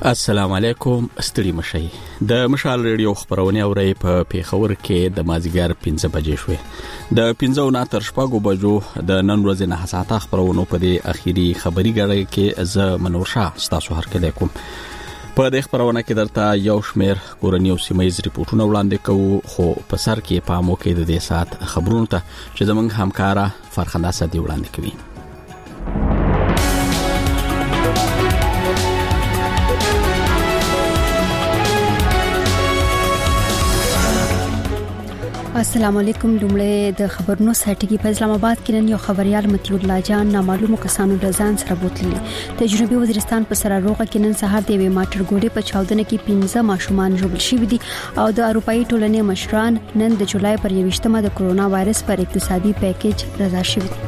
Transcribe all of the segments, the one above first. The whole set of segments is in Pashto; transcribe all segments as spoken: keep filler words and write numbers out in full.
السلام علیکم، ستړي مشئ. د مشال ریډیو خبرونه اوري په پیښور کې د مازیګر پنځه بجې شوې. د پنځه نه تر شپږو بجو د نن ورځې نه حساسه خبرونه په دې اخیری خبري غړي کې ز منور شاه تاسو هرکله کوم. په دې خبرونه کې درته یو شمیر کورنی او سیمایي ریپورتونه وړاندې کوو، خو په سر کې پامو کې د دې سات خبرونه ته چې زمونږ همکارا فرخنده سدي وړاندې کوي. السلام علیکم. لومړی د خبرونو سرټکی په اسلام آباد کې نن یو خبريال متي الله جان نامعلومو کسانو د ځان سره بوتللی. د جنوبي وزیرستان په سراروغه کې نن سهار د وی ماټر ګوډي په چاودنه کې پنځه ماشومان ژوبل شوي دي او د اروپאי ټولنې مشران نن د جولای پر یوویشتمه د کرونا وایرس پر اقتصادي پیکیج رضا شوي دي.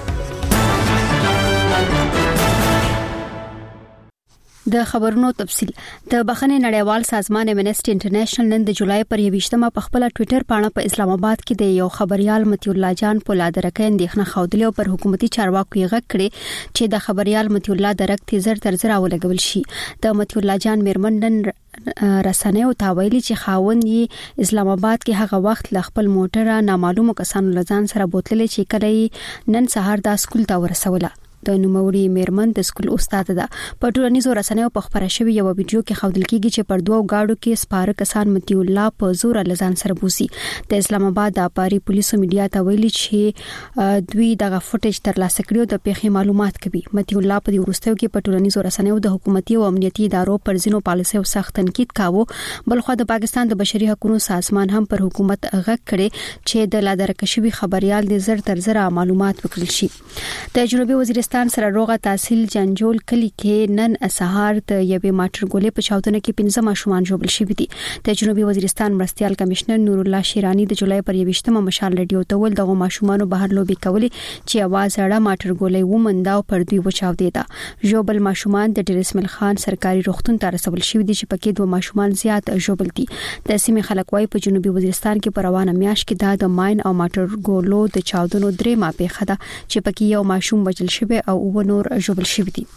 د خبرونو تفصیل. د بخښنې نړیوال سازمان امنسټي انټرنیشنل نن د جولای پر یوویشتمه په خپل ټوئیټر پاڼه په اسلام آباد کې د یو خبريال متي الله جان په لادرکه اندېښنه خوده او پر حکومتي چارواکو یې غږ کړي چې د خبريال متي الله درک تیزر تر زر اولګول شي. د متي الله جان میرمن نن رسنیو ته ویلي چې خاوند یې اسلام آباد کې هغه وخت ل خپل موټر نامعلومو کسانو لزان سره بوتللې چې کله نن سهار د سکول ته ورسوله. د نوموړي میرمن د سکول استاد ده. په ټولنیزو رسنیو په خبره شوی یو ویډیو کې خوندل کیږي چې پر دوه گاډو کې سپاره کسان متي الله په زور لزان سره بوسي. د اسلام آباد د پاري پولیسو میډیا ته ویلي چې دوی دغه فوټیج تر لاسه کړو د پیښې معلومات کوي. متي الله په دې ورستیو کې په ټولنیزو رسنیو د حکومتي او امنیتي ادارو پر ځینو پالیسیو سخت تنقید کاوه. بلخو د پاکستان د بشري حقوقو سازمان هم پر حکومت غږ کړي چې د لادرکشوي خبريال د زر تر زر معلومات وکړي شي. د جنوبي وزیرستان سره روغه تحصیل جنجول کلی کې نن سهار د یوې ماټر ګولې په چاودنه کې پنځه ماشومان ژوبل شوي دي. د جنوبي وزیرستان مرستيال کمشنر نور الله شیرانی د جولای پر یوویشتمه مشال ریډیو ته ول دغه ماشومان بهر لوبي کولې چې اواز اړه ماټر ګولې ومندا او پر دوی وچاودېدا. ژوبل ماشومان د ډیرسمل خان سرکاري روغتون ته رسول شوي دي چې پکې دوه ماشومان زیات ژوبل دي. د سیمې خلک وايي په جنوبي وزیرستان کې پر روانه میاش کې د ماين او ماټر ګولو د چاودنو درې ما پیښه ده چې پکې یو ماشوم بچل شوی او و نور ژوبل شوی دي.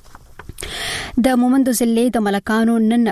د مومند ضلع د ملکانو نن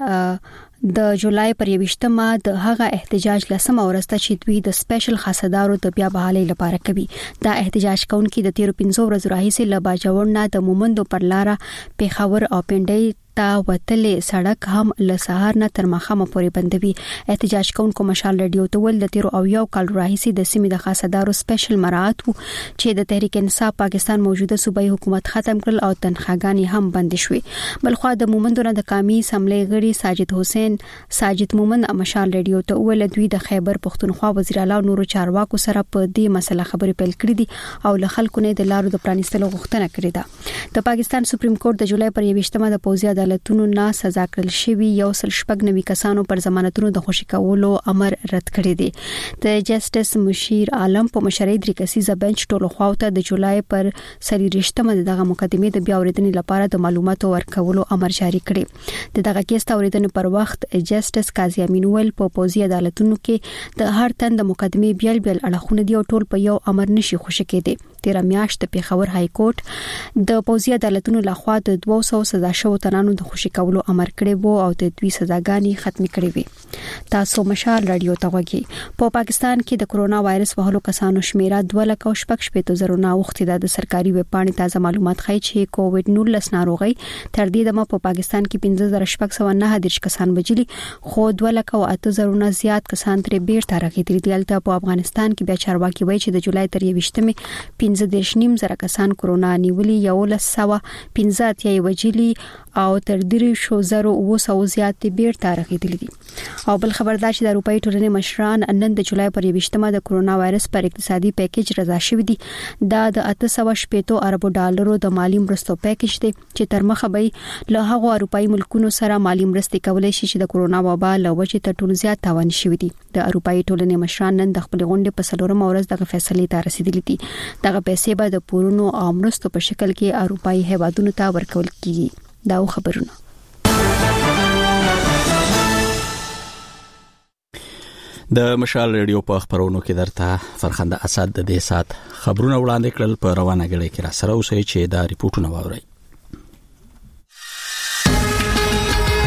د جولای پر یوویشتمه د هغه احتجاج لسمه ورسته چې دوی د سپیشل خاصدارو د بیا بحالۍ لپاره کوي. دا احتجاج کوونکي د تیرو پنځو ورځو راهیسې له باجوړ نه د مومندو پر لار پیښور او پنډۍ تا وتلې سړک هم له سهار نه تر ماښامه پورې بندوي. احتجاج کوونکو مشال ریډیو ته ول د تیرو او یو کال راهیسې د سیمې د خاصدارو سپیشل مراعات وو چې د تحریک انصاف پاکستان موجوده صوبایي حکومت ختم کړل او تنخواګانې هم بند شوې. بلخو د مومندو نه د قومي اسمبلی غړي ساجد حسین ساجد مومن مشال ریډیو ته ول دوی د خیبر پښتونخوا وزیر اعلی او نورو چارواکو سره په دې مسله خبرې پیل کړې دي او له خلکو نه د لارو د پرانیستلو غوښتنه کړې ده. د پاکستان سپریم کورټ د جولای پر یوویشتمه د پوځي عدالتونو نه سزا کړل شوی یو سل شپږ نوي کسانو پر ضمانتونو د خوشي کولو امر رد کړی دی. د جسټس مشیر عالم په مشرۍ درې کسیزه بنچ ټولو خواته د جولای پر څلوېښتمه دغه مقدمې د بیا اوریدنې لپاره د معلوماتو ورکولو امر جاری کړی. د دغه کیس اوریدنې پر وخت جسټس قاضي امین ول په پوځي عدالتونو کې د هر تن د مقدمې بیل بیل اړخونه دی او ټول په یو امر نشي خوشي کېدی. تیر میاشت د پیښور های کورټ د پوځي عدالتونو لخوا د دوه سوه سزا شوو تنانو د خوشي کولو امر کړی وو او د دوی سزاګانې ختمې کړې وې. تاسو مشال رادیو ته وګورئ. په پاکستان کې د کرونا وایرس وهلو کسانو شمیره دوه لک او شپږ شپږ زره نه وختي د سرکاري ویب پاڼې تازه معلومات ښیي چې کووډ نولس ناروغي تر دې دمه په پاکستان کې پنځه زره شپږ سوه نه دیرش کسان بچلي خو دوه لک او اته زره نه زیات کسان ترې بیرته راغلي دي. دلته په افغانستان کې بیا چارواکي وایي چې د جولای تر یوویشتمه پنځه دیرش نیم زره کسان کرونا نیولي یو لس سوه پنځه اتیا وجلي او تر درې شو زره اوه سوه زیات بیرته راغلي دي. او بل خبردار چې د اروپאי ټولنې مشران نن د جولای پر یوویشتمه د کرونا وایرس پر اقتصادي پیکیج رضا شوی دي. دا د اته سوه شپږ اربو ډالرو د مالی مرستو پیکیج دی چې تر مخه به له هغو اروپאי ملکونو سره مالی مرستې کولای شي چې د کرونا وبا له وجې تر ټولو زیات تاوان شوی دي. د اروپאי ټولنې مشران نن د خپل غونډې په څلورمه ورځ دغه فیصلې ته رسیدلي دي. دغه پیسې به د پورونو او مرستو په شکل کې اروپאי هیوادونو ته ورکول کیږي. دا خبرونه د مشال ریډیو په خبرونو کې درته فرخنده اسد د دې سات خبرونه وړاندې کړل. په روانه غړي کې را سره اوسئ چې دا ریپورتونه واورئ.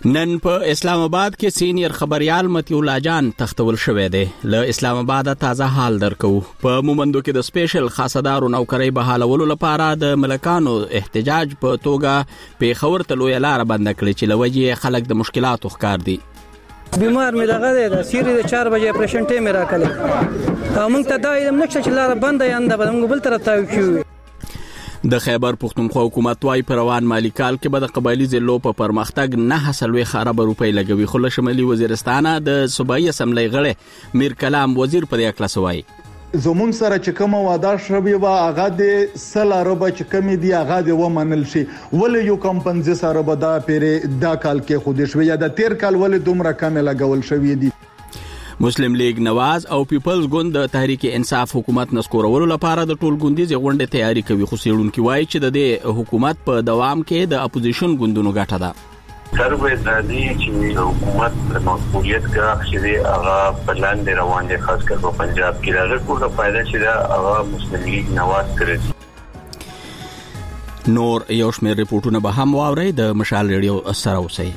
نن په اسلام آباد کې سینیر خبريال متي الله جان تختول شوې ده. له اسلام آباد تازه حال درکو. په مومندو کې د سپیشل خاصدارو نوکرۍ بحالولو لپاره د ملکانو احتجاج په توګه په خور ته لوی لار بند کړی چې لوجه خلک د مشکلاتو ښکار دي. بیمار مې دغه د سیری د چار بجې اپریشن ټیم راکړل. موږ ته دا علم نشته چې لار بند یانده به موږ بل طرف ته وشو. د خیبر پختونخوا حکومت وايي پر روان مالی کال کې به د قبایلی ضلعو په پرمختګ نه حاصلوي خراب روپۍ لګوي. خو له شمالي وزیرستان د صوبایي اسمبلی غړي میر کلام وزیر په دې اکلا سوای زمونږ سره چې کوم واده شوی و هغه د سل اربه چې کوم دی هغه د ومنل شي ولې یو کمپنزي سره به دا پیری دا کال کې خود شوی یا د تیر کال ولې دومره کم لګول شوی دی. مسلم لیگ نواز او پیپلز ګوند د تحریک انصاف حکومت نسکورولو لپاره د ټول ګوندیزه غونډه تیاری کوي. خو سیړونکو وایي چې د دې حکومت په دوام کې د اپوزیشن ګوندونو ګټه ده. سروي د دې چې حکومت د مسؤلیت کا چې هغه پلان دی روان دي خاص کر په پنجاب کې راغلی کومه فائدہ چې دا هغه مسلم لیگ نواز کړی. نور یو شمېر ریپورتونه به هم واوري د مشال ریډیو سره اوسئ.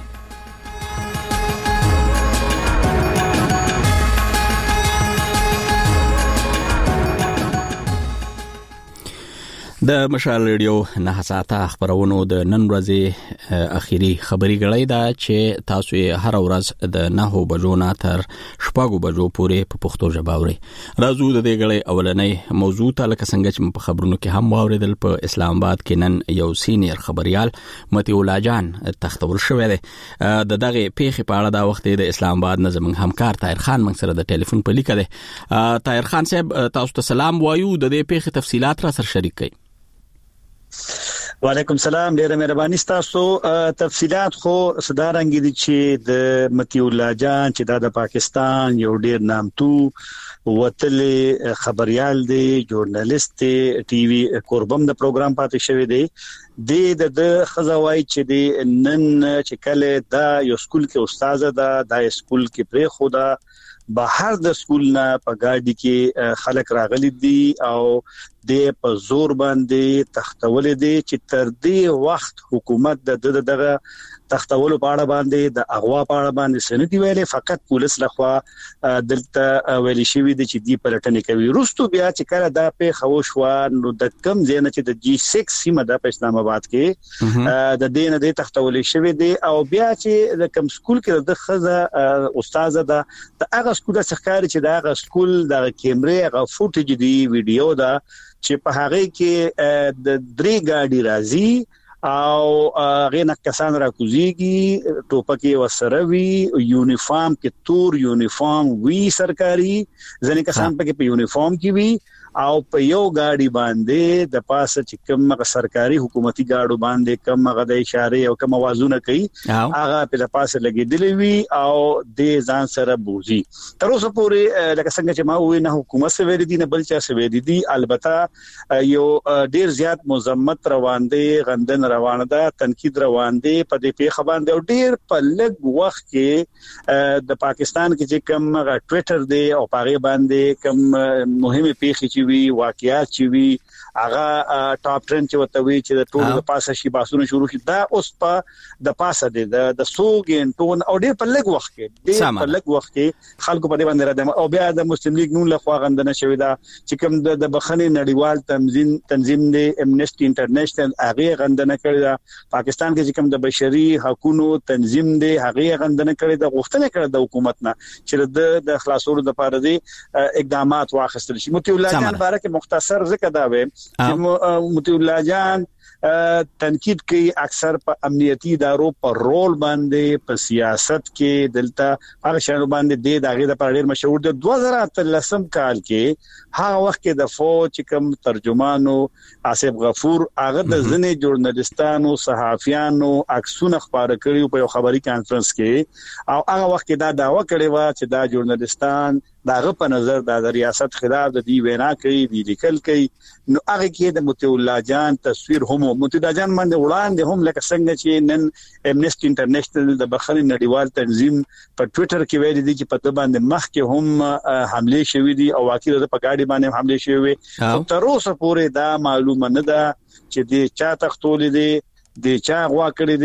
د مشال ریډیو نه ساعته خبرونو د نن ورځې اخیری خبري غړې دا چې تاسو هر ورځ د نه بجو نه تر شپږو بجو پورې په پښتو ژبه اورئ. راځو د دې غړې اولنې موضوع ته لکه څنګه چې په خبرونو کې هم واوریدل په اسلام آباد کې نن یو سینیر خبريال متي الله جان تختول شوې ده. د دغه پیښې په اړه دا وخت د اسلام آباد نظم همکار طاهر خان موږ سره د ټلیفون په لیکه ده. طاهر خان صاحب تاسو ته سلام وایو. د دې پیښې تفصيلات را سره شریک کړئ. وعلیکم سلام. ډیره مهرباني تاسو. تفصيلات خو صدارنګ دي چې د متي الله جان چې د پاکستان یو ډیر نامتو وتل خبريال دی ژورنالیست ټي وي قربم د پروګرام پاتې شوی دی. د د خزوای چې دی نن چې کله دا یو سکول کې استاد ده د سکول کې پرې خدا بهر د سکول نه په ګاډي کې خلک راغلي دي او د په زور باندې تختول دي چې تر دې وخت حکومت د دغه تختولو په اړه باندې د اغوا په اړه باندې سنتي ویلې فقط پولیس لخوا دلته ویلي شوی دي چې دی پلټنې کوي. روستو بیا چې کله دا په خوشوا نو د کم ځای چې د جی سکس سیمه د اسلام آباد کې د دین د تختول شوی دي او بیا چې د کم سکول کې د خزه استاد ده د هغه سکول څخه چې د هغه سکول د کیمرې هغه فوټیج دی ویډیو دا چې په هغه کې د درې ګاډي راځي او غینه کسان را کوزيږي ټوپکي وسره وی یونیفارم کې تور یونیفارم وی سرکاري ځنې کسان په کې په یونیفارم کې وی او په یو ګاډي باندې د پاسه چې کوم سرکاري حکومتي ګاډو باندې کوم غد اشاره او کوم اوازونه کوي هغه په پاسه لګیدلې وی او د ځان سره بوزي. تر اوسه پورې لکه څنګه چې ما وې نه حکومت سره ورې دي نه بل چا سره ورې دي. البته یو ډیر زیات مزمت روان دي غندن روان ده تنقید روان دي په دې پیښه باندې او ډیر په لږ وخت کې د پاکستان کې چې کوم ټوئیټر دی او پاره باندې کوم مهمه پیښه وی واقعیات چې وی هغه ټاپ ټرند چې وته وی چې د ټول د پاسه شي باسونه شروع شي دا اوس په د پاسه دی د سوګین ټون او ډیر په لږ وخت کې ډیر په لږ وخت کې خلکو په دې باندې راځي او بیا د مسلم لیگ نون لخوا غندنه شوی دا چې کوم د بخښنې نړیوال تنظیم تنظیم دی امنیسټي انټرنیشنل هغه غندنه کړی دا. پاکستان کې چې کوم د بشري حقوقو تنظیم دی هغه غندنه کړی دا غوښتنه کړې د حکومت نه چې د خلاصولو لپاره دی اقدامات واخیستل شي. متي الله جان بارک مختصر ذکر دا وې چې متي الله جان تنقید کوي اکثر په امنیتي ادارو پر رول باندې په سیاست کې دلته هغه شنو باندې د دغه د پاره ډیر مشهور دی. دوه زره اتلسم کال کې هغه وخت کې د فوج کوم ترجمانو آصف غفور هغه د ځنې ژورنالیستانو صحافیانو عکسونه خبره کړي په یو خبري کانفرنس کې او هغه وخت کې دا داوا کړې و چې دا ژورنالیستان داغه په نظر د ریاست خلاف د دی وینا کوي دی لیکل کوي نو هغه کې د متي الله جان تصویر هم متي الله جان باندې وړاندې هم لکه څنګه چې نن امنیسټي انټرنیشنل د بخښنې نړیوال تنظیم په ټوئیټر کې ویلي دي چې په دې باندې مخ کې هم حمله شوې دي او واقعي د پګاډي باندې حمله شوې او تر اوسه پورې دا معلومه نه ده چې د چا تختول دي د چا غوا کړی دي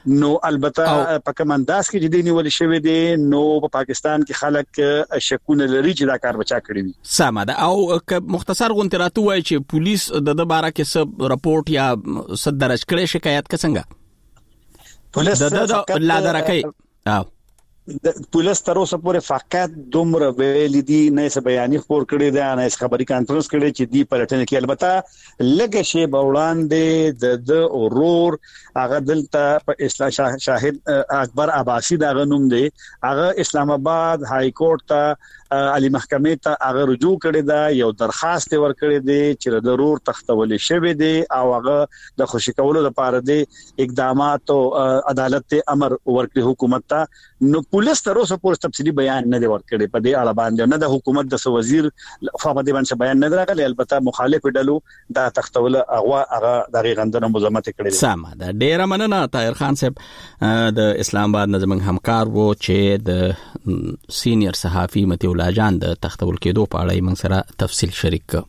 نو البته په کوم انداز کې چې دی نیول شوی دی نو په پاکستان کې خلک شکونه لري چې دا کار بچا کړی وي. سمه ده. او مختصر غونډه راته وایي چې پولیس د د باره کې څه راپورټ یا څه درج کړي شکایت کڅنګه پولیس د لا درکې او د پولیس تر اوسه پورې فقط دومره ویل دي نه څه بیان خبر کړی دی نه څه خبري کانفرنس کړی چې دی پلټنه کې البته لګه شی بوړاندې د د اورور هغه دلته په اسلام شاهد اکبر عباسی دا غنوم دی هغه اسلام آباد های کورټ ته علی محکمې ته هغه رجوع کړی دا یو درخواست ورکړی دی چې د ضرور تختول شوی دی او هغه د خوشی کولو لپاره دی اقدامات او عدالت ته امر ورکړي حکومت ته. نو پولیس تر اوسه پورې تفصیلی بیان نه دی ورکړی په دې اړه باندې نه د حکومت د وزیر خو په دې باندې بیان نه راغلی البته مخالف ډلو دا تختول هغه هغه د غندنه مزمت کړی. سم ده. ډیر مننه طاهر خان صاحب د اسلام آباد نظم همکار وو چې د سینیئر صحافي متي الله جان د تختول کېدو په اړه موږ سره تفصیل شریک کړ.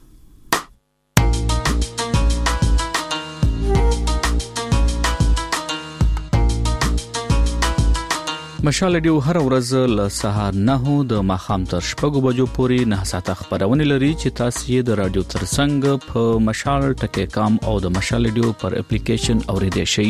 مشال ډیو هر ورځ له سهار نه د ماخام تر شپږو بجو پورې نه ساعته خبرونه لري چې تاسو یې د رادیو ترڅنګ په مشال ټکی کام او د مشال ډیو پر اپلیکیشن اوریدئ شئ.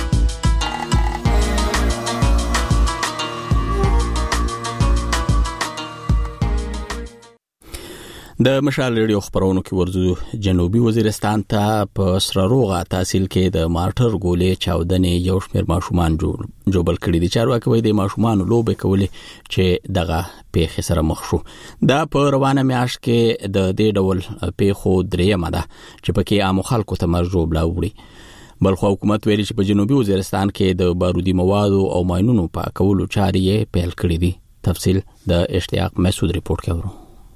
د مشال ریډیو خبرونو کې ورزو جنوبي وزیرستان ته په سرروغه تحصیل کې د مارټر ګولې چاودنې یو شمېر ماشومان جوړ کړي دي. چارواکي وایي د ماشومان لوبې کولې چې دغه پیښې سره مخ شو. دا په روانه میاشت کې د دې ډول پیښو درېیمه ده چې پکې عام خلکو ته مرجو بلاوړي. بلخو حکومت ویلي چې په جنوبي وزیرستان کې د بارودي موادو او ماینونو پاکولو چارې پیل کړې دي. تفصیل د اشتیاق مسعود ریپورت کوي.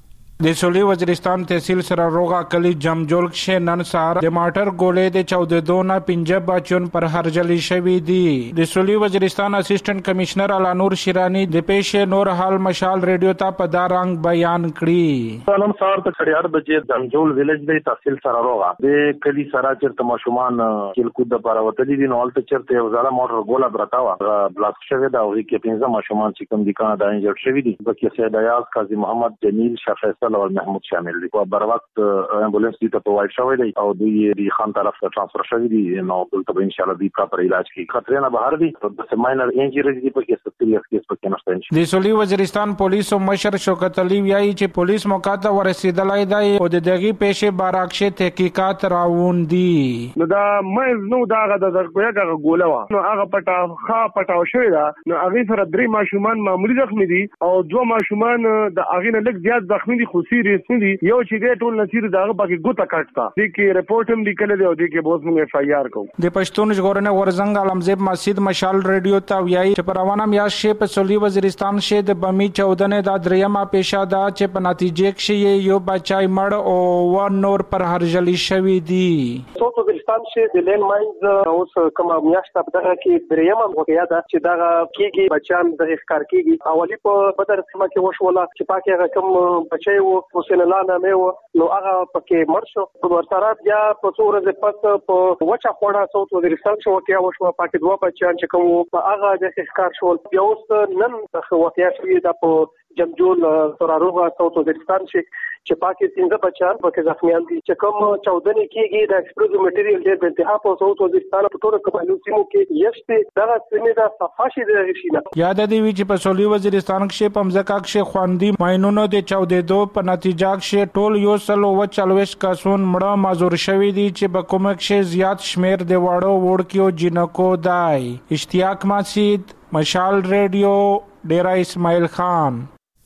د سولي وزیرستان تحصیل سره روغا کلی جمجول کې نن سهار د ماټر ګولې د چوددونه پنځه بچون پر هرجلی شوی دي. د سولي وزیرستان اسسټنټ کمشنر علانور شیرانی د پیښې نور حال مشال ریډیو ته په دارنګ بیان کړی. نن سهار ته اړ بجې جمجول ویلج د تحصیل سره روغا د کلی سره چرته ماشومان کلکود د پراوتلی دي نو الته چرته یو ځاله ماټر ګوله برتاوه بلاک شوی دا او کې پنځه ماشومان چې کوم دي کنه دا انجر شوی دي. بکې سید ایاز قاضي محمد جمیل شفیع او محمود شامل دي. او بر وخت امبولانس دي ته پرووایډ شوی دی او دوی دی خان طرف ته ترانسفر شوی دي نو دلته ان شاء الله دی پراپر علاج کی خطر نه بهر دي د ماینر انجریز دي په کې سپیریس کیس په کې نشته. د سولي وزیرستان پولیس او مشر شوکت علي وایي چې پولیس موقع ته ورسېدلای دی او د دغه پیښې بارکشه تحقیقات راوون دي. نو دا مې نو دا غا د غوګه ګوله وا نو هغه پټا خا پټاو شوی دا نو هغه سره درې ماشومان معمولی زخمی دي او دوه ماشومان د هغه نه لږ زیات زخمی دي خو سیریس دي. یو چې د ټول نصیر دغه باقي ګوته کټتا دي کې رپورټ هم لیکل دی او دي کې بوز موږ اف ای آر کو. د پښتون ژغورنه ورزنګ علمزیب مسجد مشال ریډیو ته ویایي چې پروانه میاش شی په سولي وزیرستان شه د بمی چودنه د دریمه پیښه ده چې په نتیجې کې یو بچای مړ او و نور پر هرجلی شوی دی. سولي وزیرستان شه د لین ماینز اوس کوم میاشت په دغه کې دریمه واقعیا ده چې دغه کېږي بچان د ښکار کېږي اولی په بدر سیمه کې وشوله چې پاکه رقم بچي وو حسین الله نامه و نو هغه پکې مرشو په ورسره بیا په څو ورځې پس په وچه خوړه صوت وزیرستان شو کې وشو پاکې دوه بچیان چې کوم هغه د ښکار شو بیا اوس نن واقعیا شوی دا په جمجول سراروغه صوت وزیرستان چې پاکې څنګه بچان پکې زخمیان دي چې کوم چودنې کېږي د ایکسپلوزیو میټیریل د انتها په صوت وزیرستان په ټول قبایلو سیمو کې یشته دغه سیمه د صفاشي د غشینه یاد دی چې په سولي وزیرستان کې پمځکا کې خواندي ماینونو د چودېدو په نتیجه کې ټول یو سلو و چلويش کسون مړه مازور شوی دي چې په کومه کې زیات شمیر د واړو وړکیو جنکو دای. اشتیاق مسعود مشال ریډیو ډیرا اسماعیل خان.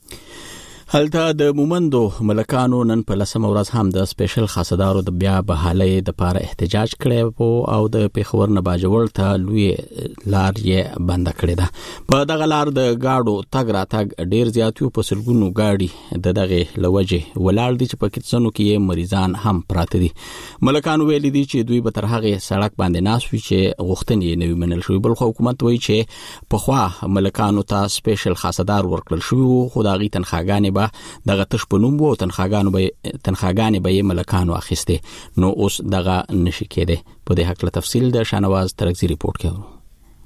هلته د مومندو ملکانو نن په لسمه ورځ هم د سپیشل خاصدارو د بیا بحالۍ د پاره احتجاج کړی او د پیښور نه باجوړ ته لوی لار یې بند کړی ده. په دغه لار د گاډو تګ راتګ ډیر زیات یو په سلګونو گاډي د دغه لوجه ولال دي چې په کتسنو کې مریضان هم پراته دي. ملکانو ویلي دي چې دوی به تر هغه سړک باندې ناس وي چې غوښتنې نوي منل شوی. بل خو حکومت وایي چې په خوا ملکانو ته سپیشل خاصدار ورکړل شوی خو د غي تنخواګانې دغه تش په نوم وو تنخواګانو به تنخواګانې به ملکانو اخیسته نو اوس دغه نشي کېده. په دې حق له تفصیل د شانواز ترکزی ریپورت کوي.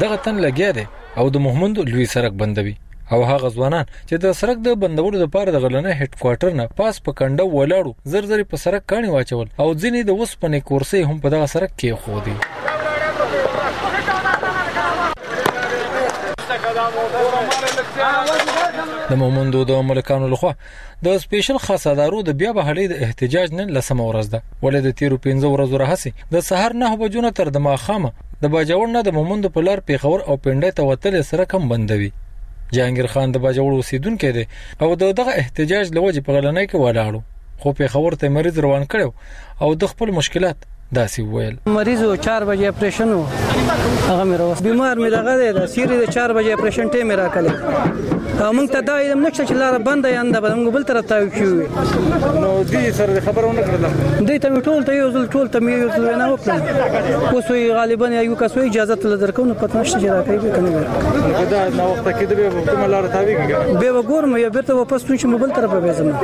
دغه تن لګیا دی او د محمد لوی سرک بندوي او هغه ځوانان چې د سرک د بندولو لپاره د غلنه هډ کوارټر نه پاس په کنده ولاړو زر زر په سرک کاني واچول او ځینې د وسپنې کورسې هم په دغه سرک کې خودي. د مومندو د ملکانو لخوا د سپیشل خاصادارو د بیا بهالي د احتجاج نن لسمه ورځ ده ولې د تیرو پنځه ورځو راهسي د سحر نه بجو نه تر د ماخامه د باجوړ نه د مومندو په لار پیښور او پنډه ته وتل سره کم بندوي. جهانگیر خان د باجوړ اوسیدونکو دی او دغه احتجاج لوجه په غلنۍ کې ولاړو خو پیښور ته مریض روان کړو او د خپل مشکلات داسې ویل. مریض و چار بجې اپریشن و هغه مې راوست بیمار مې دغه دی د سیری د چار بجې اپریشن ټیم مې راکړل او موږ ته دا علم نشته چې لاره بنده یانده به موږ بل طرف ته کیوي نو دې سره خبرونه کړل دې ته ټول ته یو ځل ټول ته مې یو ځل نه وکړم اوس وی غالبا یو کس وی اجازه تل درکو نه پته نشته چې راکړي به کنه دا نو وخت کې د به کومه لار تاوی کیږي به وګورم یا بیرته واپس چې موږ بل طرف به ځم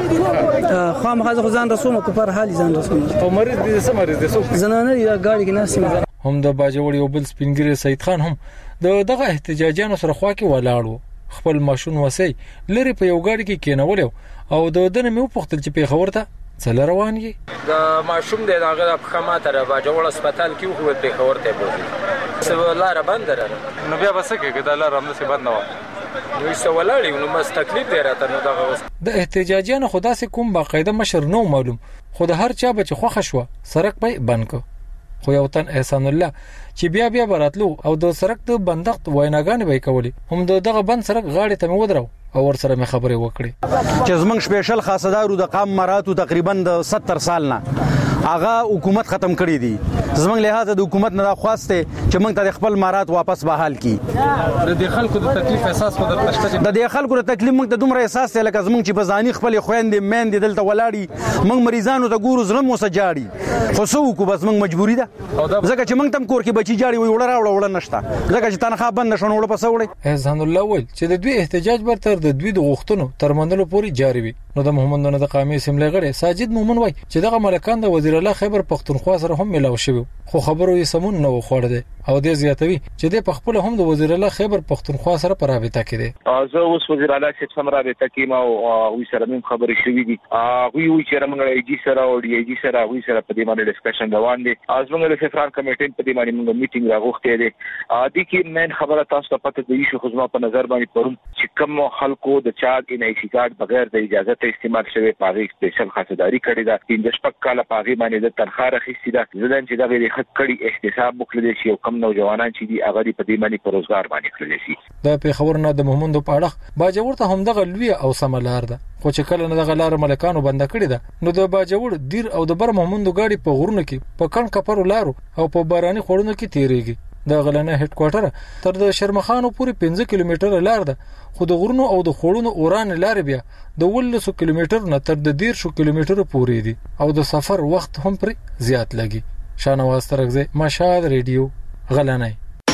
خو مخه ځان رسوم کو پر حال ځان رسوم او مریض دې سم مریض دې زنانه یا گاڑی کې ناسم هم د باجوړ یو بل سپینګری سید خان هم دغه احتجاجیانو سره خوا کې ولاړو خپل ماشون وسی لري په یو گاډي کې کېنول او د دنه مې وپختل چې پیښور ته څل روان یې د ماشوم د هغه په خماته را باجوړ هسپتال کې خو پیښور ته بوزي سو لار بند را نو بیا بس کې د لار هم څه بند نه و نو څه ولاړی نو مست تکلیف دی راته نو دغه د احتجاجیانو خدا سي کوم باقاعده مشر نو معلوم خو د هر چا بچ خوخه شو سرک په بند کو خو یو تن احسان الله چې بیا بیا براتلو او د سرک د بندښت ویناګانې به کولی هم دغه بند سرک غاړې ته مې ودرو او ور سره مې خبرې وکړې چې زمنګ سپیشل خاصدارو د قام مراتو تقریبا د ستر سال نه هغه حکومت ختم کړی دی زمنګ لهدا د حکومت نه خواسته چې موږ ته خپل مرات واپس بحال کی د دې خلکو د تکلیف احساس په درتشته د دې خلکو د تکلیف موږ د دومره احساس لکه زمنګ چې بزانی خپل خويندې مېندې دلته ولاړی موږ مریضانو ته ګورو زړه مو سجاړي خو سو کو بس موږ مجبوری ده ځکه چې موږ تم کور کې بچی جاړي وي وړه راوړه وړه نشته ځکه چې تنخواه بند نشون وړه پسوړي احسان الله ول چې د دوی احتجاج بر تر د دوی د غوښتنو تر منلو پوري جاری وي نو د محمدونو د قامي سیملې غړي ساجد مومن وای چې دغه ملکان د وزیر الله خیبر پختونخوا سره هم ملاو شوی خو خبرو یې سمون نه وخوړ دي او د زیاتوي چې د پخپل هم د وزیر الله خیبر پختونخوا سره پر رابطه کې دي زه اوس وزیر الله چې سم رابطه کې ما او وی سره مم خبرې شوې دي وی وی چې موږ ای جی سره او ډي ای جی سره وی سره په دې باندې ډسکشن روان دي از موږ د فدرال کمیټې په دې باندې موږ میټینګ راغوښته دي ا دي کې مین خبره تاسو ته پته دی شو خدمت په نظر باندې پروم چې کوم خلکو د چارج ان ای سی کارت بغیر د اجازه ته استعمال شوی پاغي سپیشل خاصداري کړی دا د شپږ کاله پاغي باندې د تنخواه راخېستي دا ځدان چې دا غیر حق کړي احتساب وکړي چې کم نوجوانان چې دي هغه په دې باندې په روزګار باندې کړی شي دا پیښور نه د محمدو پاړه باجوړ ته هم دغه لوی او سملار ده خو چې کله نه دغه لار ملکانو بند کړی ده نو د باجوړ دیر او د بر محمدو گاډي په غرونو کې په کڼ کپرو لارو او په باراني خورونو کې تیریږي د غلنه هډ کوارټر تر د شرمخانو پورې پنځه کیلومتره لار ده خو د غرونو او د خورونو اوران لار بیا د ولس کیلومتر نه تر د ډیر شو کیلومتر پورې دي او د سفر وخت هم پر زیات لګي شانواز ترغزه مشال ریډیو غلنه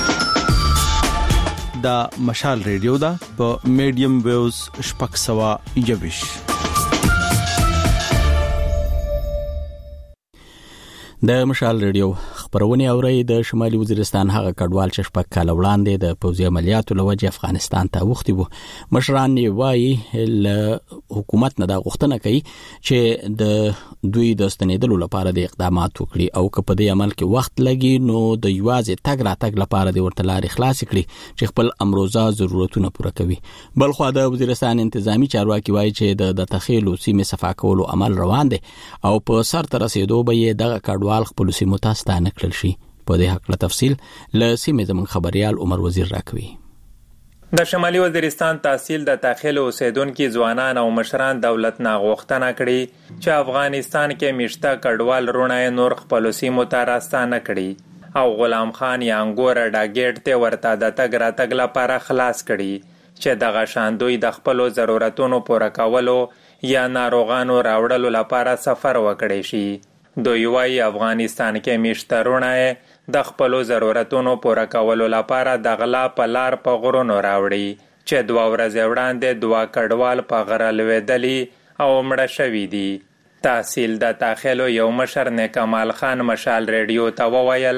دا مشال ریډیو دا په میډیم ویوز شپږ سوه یوش د مشال ریډیو خبرونه اوري د شمالي وزیرستان هغه کډوال چې شپږ کال وړاندې د پوځي عملیاتو لوجه افغانستان ته وختي وو مشران یې وایي حکومت نه دا غوښتنه کوي چې د دوی د ستنېدلو لپاره د اقدامات وکړي او که په دې عمل کې وخت لګي نو د یوازې تګ راتګ لپاره د ورته لارې خلاص کړي چې خپل امروزه ضرورتونه پوره کوي بلخو د وزیرستان انتظامی چارواکي وایي چې د تخیلو سیمې صفا کولو عمل روان دي او په سر تر رسیدو به دغه کډوال خپل سیمو ته ستانه کړل شي په دې حق له تفصیل له سیمې زمون خبريال عمر وزیر راکوي د شمالي وزیرستان تحصیل د داخل اوسیدونکو ځوانان او مشران دولت نه غوښتنه کړې چې افغانستان کې مشته کډوال رونه نور خپل سیمو ته راستانه کړي او غلام خان یانګور ډاګېټ ته ورته د تګ راتګ لپاره خلاص کړي چې دغه شاندوی د خپل ضرورتونو پوره کولو یا ناروغانو راوړلو لپاره سفر وکړي شي دوی وايي افغانستان کې مشترونه د خپل ضرورتونو پوره کولو لپاره د غلا په لار په غرونو راوړي چې دوه ورځې وړاندې دوه کډوال په غره لوېدلي او مړه شوي دي تحصیل د داخلو یو مشر نه کمال خان مشال ریډیو ته وویل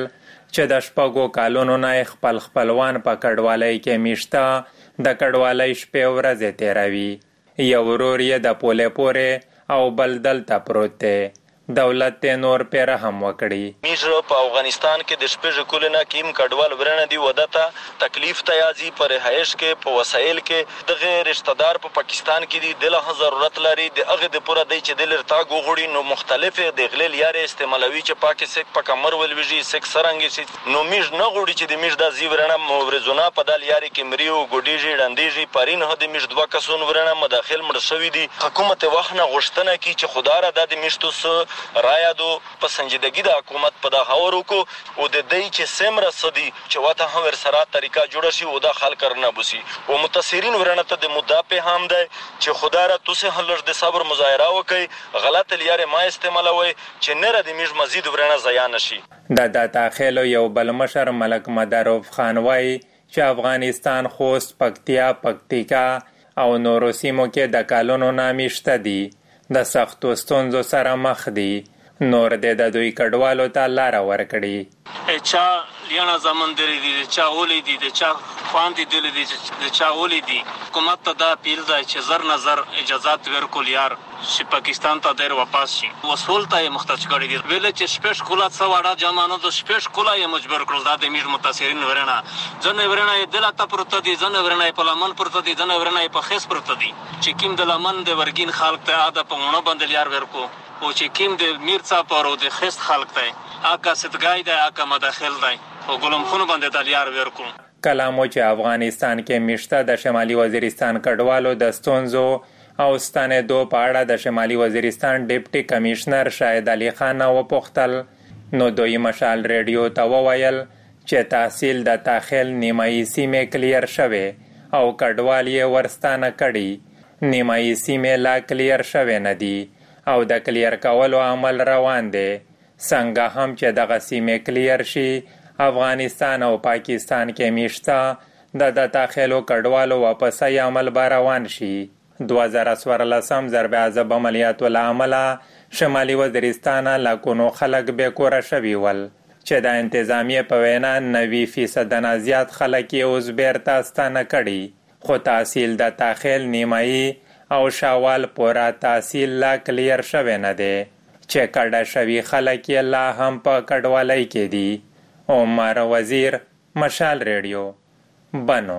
چې د شپږو کالونو نه خپل خپلوان په کډوالۍ کې میشته د کډوالۍ شپې ورځې تیروي. یو ورور یې د پولې پورې او بل دلته پروت دی. دولت ته نور پیر هم وکړي. میژ په افغانستان کې د شپږ کلونه کیم کډوال ورنه دی ودته تکلیف تیازي پر رهایش کې په وسایل کې دغه رشتہ دار په پاکستان کې دی د ضرورت لري د هغه د پوره دی چې د لرتا غوړي نو مختلفه د غلیل یاره استعمالوي چې پاکستان په کمر ولويږي سک سرنګي سي نو میژ نه غوړي چې د میژ د زی ورنه مورزونه په دال یاره کې مریو ګډیږي ډندېږي پرین هدي میژ دوه کسون ورنه مداخل مړ شوی دی. حکومت وخت نه غوښتنه کی چې خدای را د میشتو رایا دو په سنجیدګي د حکومت په دا خبرو کو او د دې چې سمره سدي چې واته هم ور سره طریقہ جوړ شي او دا خلک کرنا بوسي او متاثرین ورنه ته د مدعا په هم ده چې خدای را توسه هلر د صبر مظاهره وکي غلط لیاره ما استعمالوي چې نه ردی میج مزید ورنه ضایع نشي. د داتا خېلو یو بل مشر ملک مدروف خان وای چې افغانستان خوست پکتیا پکتیکا او نورو سیمو کې د کالونو نامیشته دي د سختو ستونزو سره مخ دي. نور دې د دوی کډوالو ته لار ورکړي. چا لیانا زمون درې دي چا ولې دي چا خواندې دي دي چا ولې دي. حکومت ته دا پیل دی چې زر نظر اجازهات ورکول یار چې پاکستان ته ډیر واپس شي. وصول ته محتاج کړي دي ویل چې شپږ کولا څو واړه جمانو د شپږ کولا یې مجبور کړل د میډ متاثرین ورنه ځنه ورنه دلته پروت دي ځنه ورنه په لمن پروت دي ځنه ورنه په خیس پروت دي چې کیم د لمن د ورګین خلک ته اده په مونږ باندې یار ورکو او چې کیم د میرڅا پرو د خست خلک ته اګه ستګای دی اګه مداخل دی او ګلم خون باندې د یار ورکو. کلامو چې افغانستان کې میشته د شمالي وزیرستان کډوالو د ستونزو او ستنېدو په اړه د شمالي وزیرستان ډیپټي کمشنر شاهد علي خان وپوښتل نو دوی مشال ریډیو ته وویل چې تحصیل د تاخیل نیمایي سیمې کلیر شوه او کډوال یې ورستانه کړي. نیمایي سیمې لا کلیر شوه نه دي او د کلیر کولو عمل روان دی. څنګه هم چې دغه سیمې کلیر شي افغانستان او پاکستان کې میشته د د تاخیلو کډوالو واپسي عمل به روان شي. دوه زره څوارلسم ضرب عذاب عملیاتو له امله شمالي وزیرستان لاکونو خلک بېکوره شوي ول چې د انتظامیې په وینا نوي فیصده نه زیات خلک یې اوس بیرته ستانه کړي. خو تحصیل د تاخیل نیمایي او شاوال پورا تحصیل لا کلیر شوه نه دی چې کډه شوي خلک یې لا هم په کډوالۍ کې دي. عمر وزیر مشال ریډیو بنو.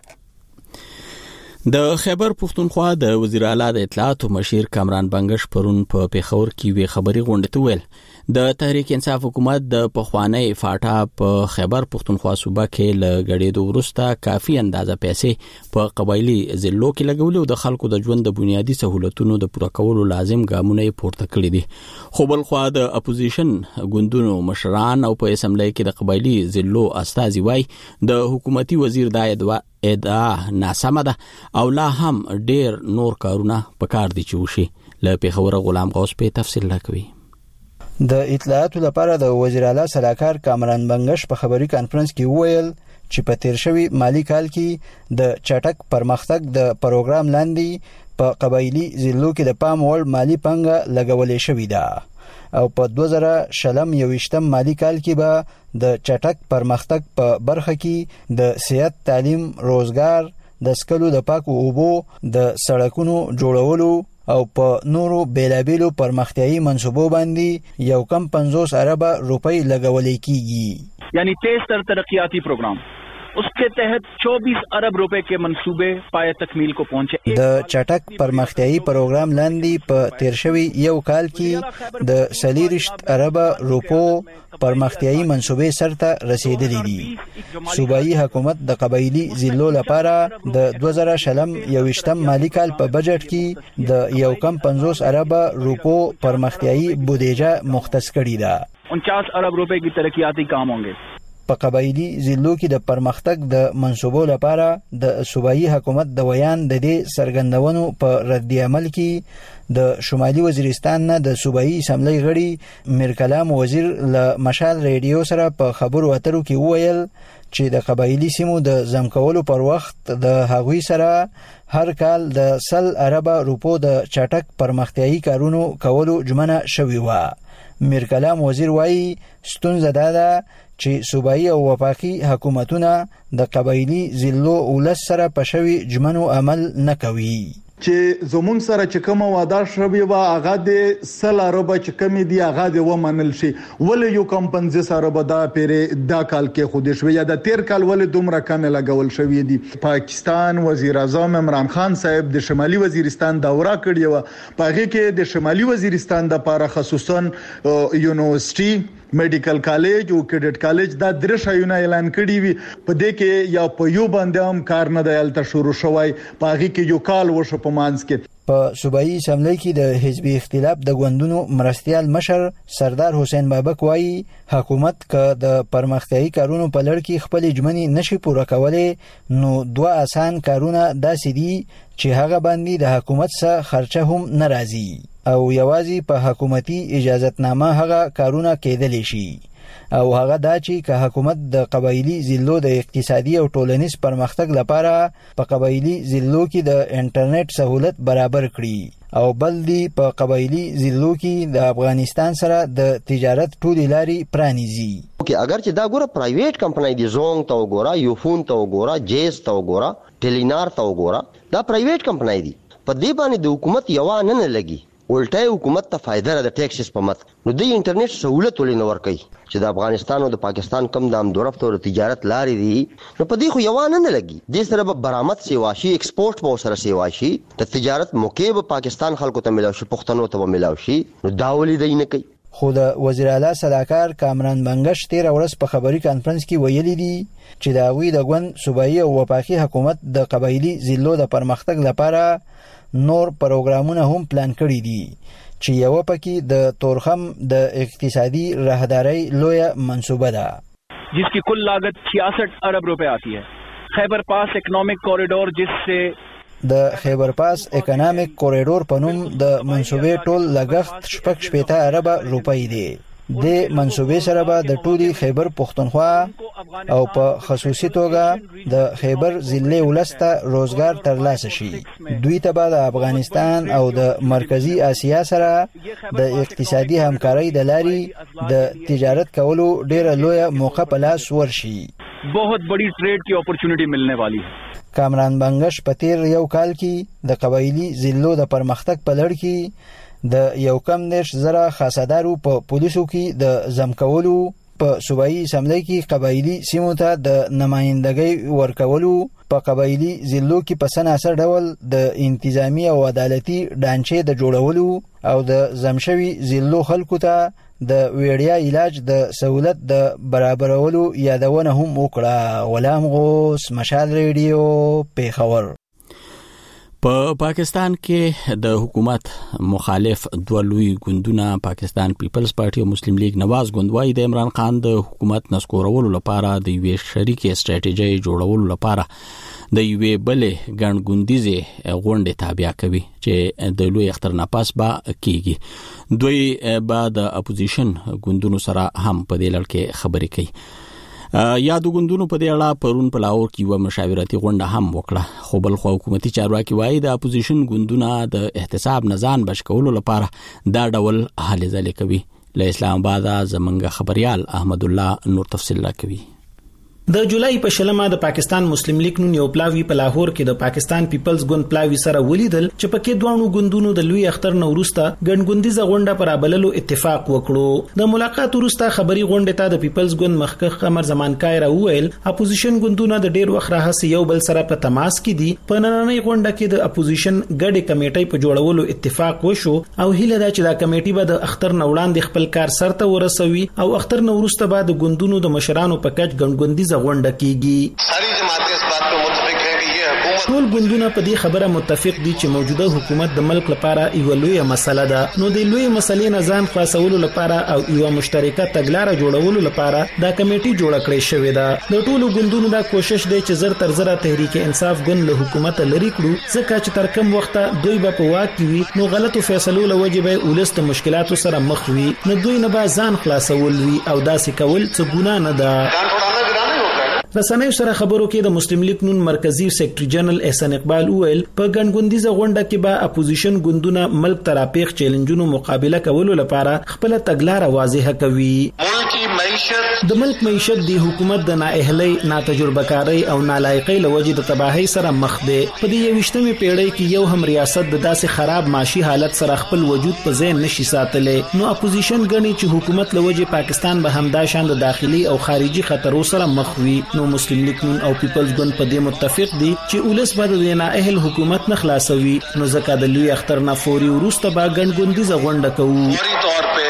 د خیبر پښتونخوا د وزیر اعلی د اطلاعات مشیر کامران بنگش پرون په پیښور کې وی خبري غونډه ویل د تحریک انصاف حکومت د پخوانی فاټا په خیبر پښتونخوا صوبه کې ل غړېدو وروسته کافي اندازه پیسې په قبایلی ضلعو کې لګولې او د خلکو د ژوند د بنیادی سہولتونو د پوره کولو لازم ګامونه پورته کړی دي. خو بل خو د اپوزیشن ګوندونو مشران او په اسمبلی کې د قبایلی ضلعو استازي وای د حکومتي وزیر د ادعا ناسمه ده او لا هم ډیر نور کارونه پکار دي چې وشي. ل پیښور غلام غوث په تفصیل راکوي. د اطلاعاتو لپاره د وزیر اعلی سلاکار کامران بنگش په خبري کانفرنس کې وویل چې په تیر شوی مالی کال کې د چټک پرمختګ د پروګرام لاندې په قبایلی ضلعو کې د پام وړ مالی پنګه لګولې شوې ده او په دوه زره شلم یوشتم مالی کال کې به د چټک پرمختګ په برخه کې د صحت تعلیم روزګار د سکلو د پاکو اوبو د سړکونو جوړولو او په نورو بیلابیلو پرمختیایي منصوبو باندې یو کم پنځوس اربه روپۍ لګولې کیږي. یعنی تیز تر ترقیاتی پروگرام اس کے تحت چوبیس ارب روپے کے منصوبے پائے تکمیل کو پہنچے. د چټک پرمختیایي پروګرام لاندې په تیر شوی یو کال کې د سلیریشت اربه روپو پرمختیایي منصوبې سرته رسیدلې دي. صوبایي حکومت د قبایلی ضلعو لپاره د دوه زره شلم یوشتم مالی کال په بجټ کې د یو کم پنځوس اربه روپو پرمختیایي بودیجه مختص کړې ده. انچاس ارب روپے کی ترقیاتی کام ہوں گے. په قبایلی ضلعو کې د پرمختګ د منصوبو لپاره د صوبایي حکومت د ویان د دې سرګندونو په رد عمل کې د شمالي وزیرستان نه د صوبایي اسمبلی غړي میر کلام وزیر له مشال ریډیو سره په خبرو اترو کې وویل چې د قبایلی سیمو د زمکولو پر وخت د هغوی سره هر کال د سل اربه روپو د چټک پرمختیايي کارونو کولو ژمنه شوې وه. میر کلام وزیر وایي ستونزه دا ده چې صوبایي او وفاقي حکومتونه د قبایلی ضلعو ولس سره په شوي ژمنو عمل نه کوي. چې زمون سره چې کوم وعده شوی و هغه د سل اربه چې کمی دی هغه د ومنل شي ولې یو کم پنځه سره به دا پیره دا کال کې خود شوی یا د تیر کال ولې دومره کم لګول شوی دی. پاکستان وزیر اعظم عمران خان صاحب د شمالي وزیرستان دوره کړی و پغه کې د شمالي وزیرستان د لپاره خصوصا یونیورسيټي میډیکل کالج او کډټ کالج دا درې شایونه اعلان کړی وي په دې کې یا په یو باندې هم کار نه دی الته شروع شوی پغه کې یو کال وشو په مانس کې. په صوبایي اسمبلی کې د حزبي اختلاف د غوندونو مرستيال مشر سردار حسین بابک وایي حکومت که د پرمختیايي کارونو په لړ کې خپل ژمنې نشي پوره کولای نو دوه آسان کارونه داسې دي چې هغه باندې د حکومت څخه خرچه هم ناراضي او یوازې په حکومتي اجازهتنامه هغه کارونه کېدلی شي او هغه دا چې که حکومت د قبایلی ضلعو د اقتصادي او ټولنیز پرمختګ لپاره په قبایلی ضلعو کې د انټرنیټ سہولت برابر کړي او بل دی په قبایلی ضلعو کې د افغانستان سره د تجارت ټولې لارې پرانیزي. اوکې اگر چې دا ګوره پرایویټ کمپنۍ دي زونګ ته وګوره یوفون ته وګوره جیز ته وګوره ټیلینار ته وګوره دا پرایویټ کمپنۍ دي په دې باندې د حکومت یو نه نه لګي ولټای حکومت ته فائدہ را د ټیکسز په مت نو د انټرنیټ سہولت ولې نه ورکي چې د افغانستان او د پاکستان کم دام دورفت او تجارت لارې دي نو په دې خو یو نه نه لګي د سره به برآمد سیوا شي ایکسپورټ به سره سیوا شي د تجارت موقع به پاکستان خلکو ته ملاوي شي پښتنو ته ملاوي شي نو دا ولې دی نه کوي. خو د وزیر اعلی صلاحکار کامران بنگش تیر ورځ په خبري کانفرنس کې ویلي دي چې دا وی د غون صوبایي او وفاقي حکومت د قبایلی ضلعو د پرمختګ لپاره نور پروګرامونه هم پلان کړی دي چې یو پکې د تورخم د اقتصادي راهداري لویه منصوبه ده जिसकी कुल लागत छियासठ अरब रुपए आती है. खैबर पास इकोनॉमिक कॉरिडोर जिससे د خیبر پاس اکونومیک کوریډور په نوم د منصوبې ټول لګښت شپږ شپېته اربه روپۍ دی. د منصوبې سره به د ټولي خیبر پښتونخوا او په خصوصي توګه د خیبر ضلع ولسته روزګار ترلاسه شي. دوی ته به د افغانستان او د مرکزی اسیا سره د اقتصادي همکارۍ د لارې د تجارت کولو ډیره لویه موقع په لاس ورشي. बहुत बड़ी ट्रेड की अपॉर्चुनिटी मिलने वाली है. کامران بنگش په تیر یو کال کې د قبایلی ضلعو د پرمختګ په لړ کې د یو کم دیش زره خاصدارو په پولیسو کې د زمکولو په صوبایي اسمبلی کې قبایلی سیمو ته د نمائندګۍ ورکولو په قبایلی ضلعو کې په سناسر ډول د انتظامی او عدالتي ډانچې د جوړولو او د زمشوي ضلعو خلکو ته د ویډیا علاج د سہولت د برابرولو یادونه هم وکړه. غلام غوث مشال ریډیو پیښور. په پاکستان کې د حکومت مخالف دوه لوی ګوندونه پاکستان پیپلز پارټي او مسلم لیگ نواز ګوند وايي د عمران خان د حکومت نسکورولو لپاره د یوې شریکې استراتیژي جوړولو لپاره د یوې بلې ګڼګوندیزې غونډې تابع کوي چې د لوی اختر نه پاس به کیږي. دوی به د اپوزیشن ګوندونو سره هم په دې لړ کې خبرې کوي. یادو ګوندونو په دې اړه پرون په لاهور کې یو مشاورتي غونډه هم وکړه خو بل خو حکومتي چارواکي وایي د اپوزیشن ګوندونه د احتساب نزان بچ کولو لپاره دا ډول هلې ځلې کوي. له اسلام آباد زمنګ خبريال احمد الله نور تفصیل راکوي. د جولای په شلمه د پاکستان مسلم لیگ نو یو پلاوی په لاهور کې د پاکستان پیپلز ګوند پلاوی سره ولیدل چې پکې دوانو ګوندونو د لوی اختر نوروسته ګڼګوندیزه غونډه پر ابللو اتفاق وکړو. د ملاقات وروسته خبري غونډه ته د پیپلز ګوند مخکخ قمر زمان کای را وویل اپوزیشن ګوندونه د ډیر وخت راهسي یو بل سره په تماس کې دي. په نننۍ غونډه کې د اپوزیشن ګډه کمیټې په جوړولو اتفاق وشو او هیله ده چې دا کمیټې به د اختر نوړاندې خپل کار سرته ورسوي او اختر نوروسته بعد د ګوندونو د مشرانو په کچ ګڼګوندیزه غونډه کیږي. ساری جماعتیں اس بات پر متفق ہیں کہ یہ حکومت ټول ګوندونه په دې خبره متفق دي چې موجوده حکومت د ملک لپاره یو لوی مسله ده. نو د لوی مسلې نه ځان خلاصولو لپاره او یو مشترکه تګلارې جوړولو لپاره دا کمیټه جوړه کړې شوې ده. د ټولو ګوندونو دا کوشش دی چې زر تر زره تحریک انصاف ګوند له حکومت لري کړو ځکه چې تر کوم وخت دوی به په واک کې وي نو غلطو فیصلو لوجه به ولست مشکلاتو سره مخ وي نو دوی نه به ځان خلاصول وي او داسې کول څه ګناه نه ده. رسنیو سره خبرو کې د مسلم لیگ نون مرکزی سیکریټری جنرال احسان اقبال وویل په ګڼګوندیزه غونډه کې به اپوزیشن ګوندونه ملک تراپیخ چیلنجونو مقابله کولو لپاره خپل تګلارې واضحه کوي. ملکی معیشت د ملک معیشت د حکومت د نااهلۍ، ناتجربه کاری او نالایقۍ لوجې د تباہي سره مخ دی. په دې یوشتمې پیړۍ کې یو هم ریاست د داسې خراب معاشي حالت سره خپل وجود په ځای نشي ساتلی. نو اپوزیشن ګڼي چې حکومت لوجې پاکستان به همدا شان د داخلي او خارجي خطرو سره مخ وي. نو مسلم لیگ نون او پیپلز ګوند په دې متفق دي چې ولس به د نااهل حکومت نه خلاصوي. نو ځکه د لوی اختر نه فوري وروسته به ګڼګوندیزه غونډه کوو.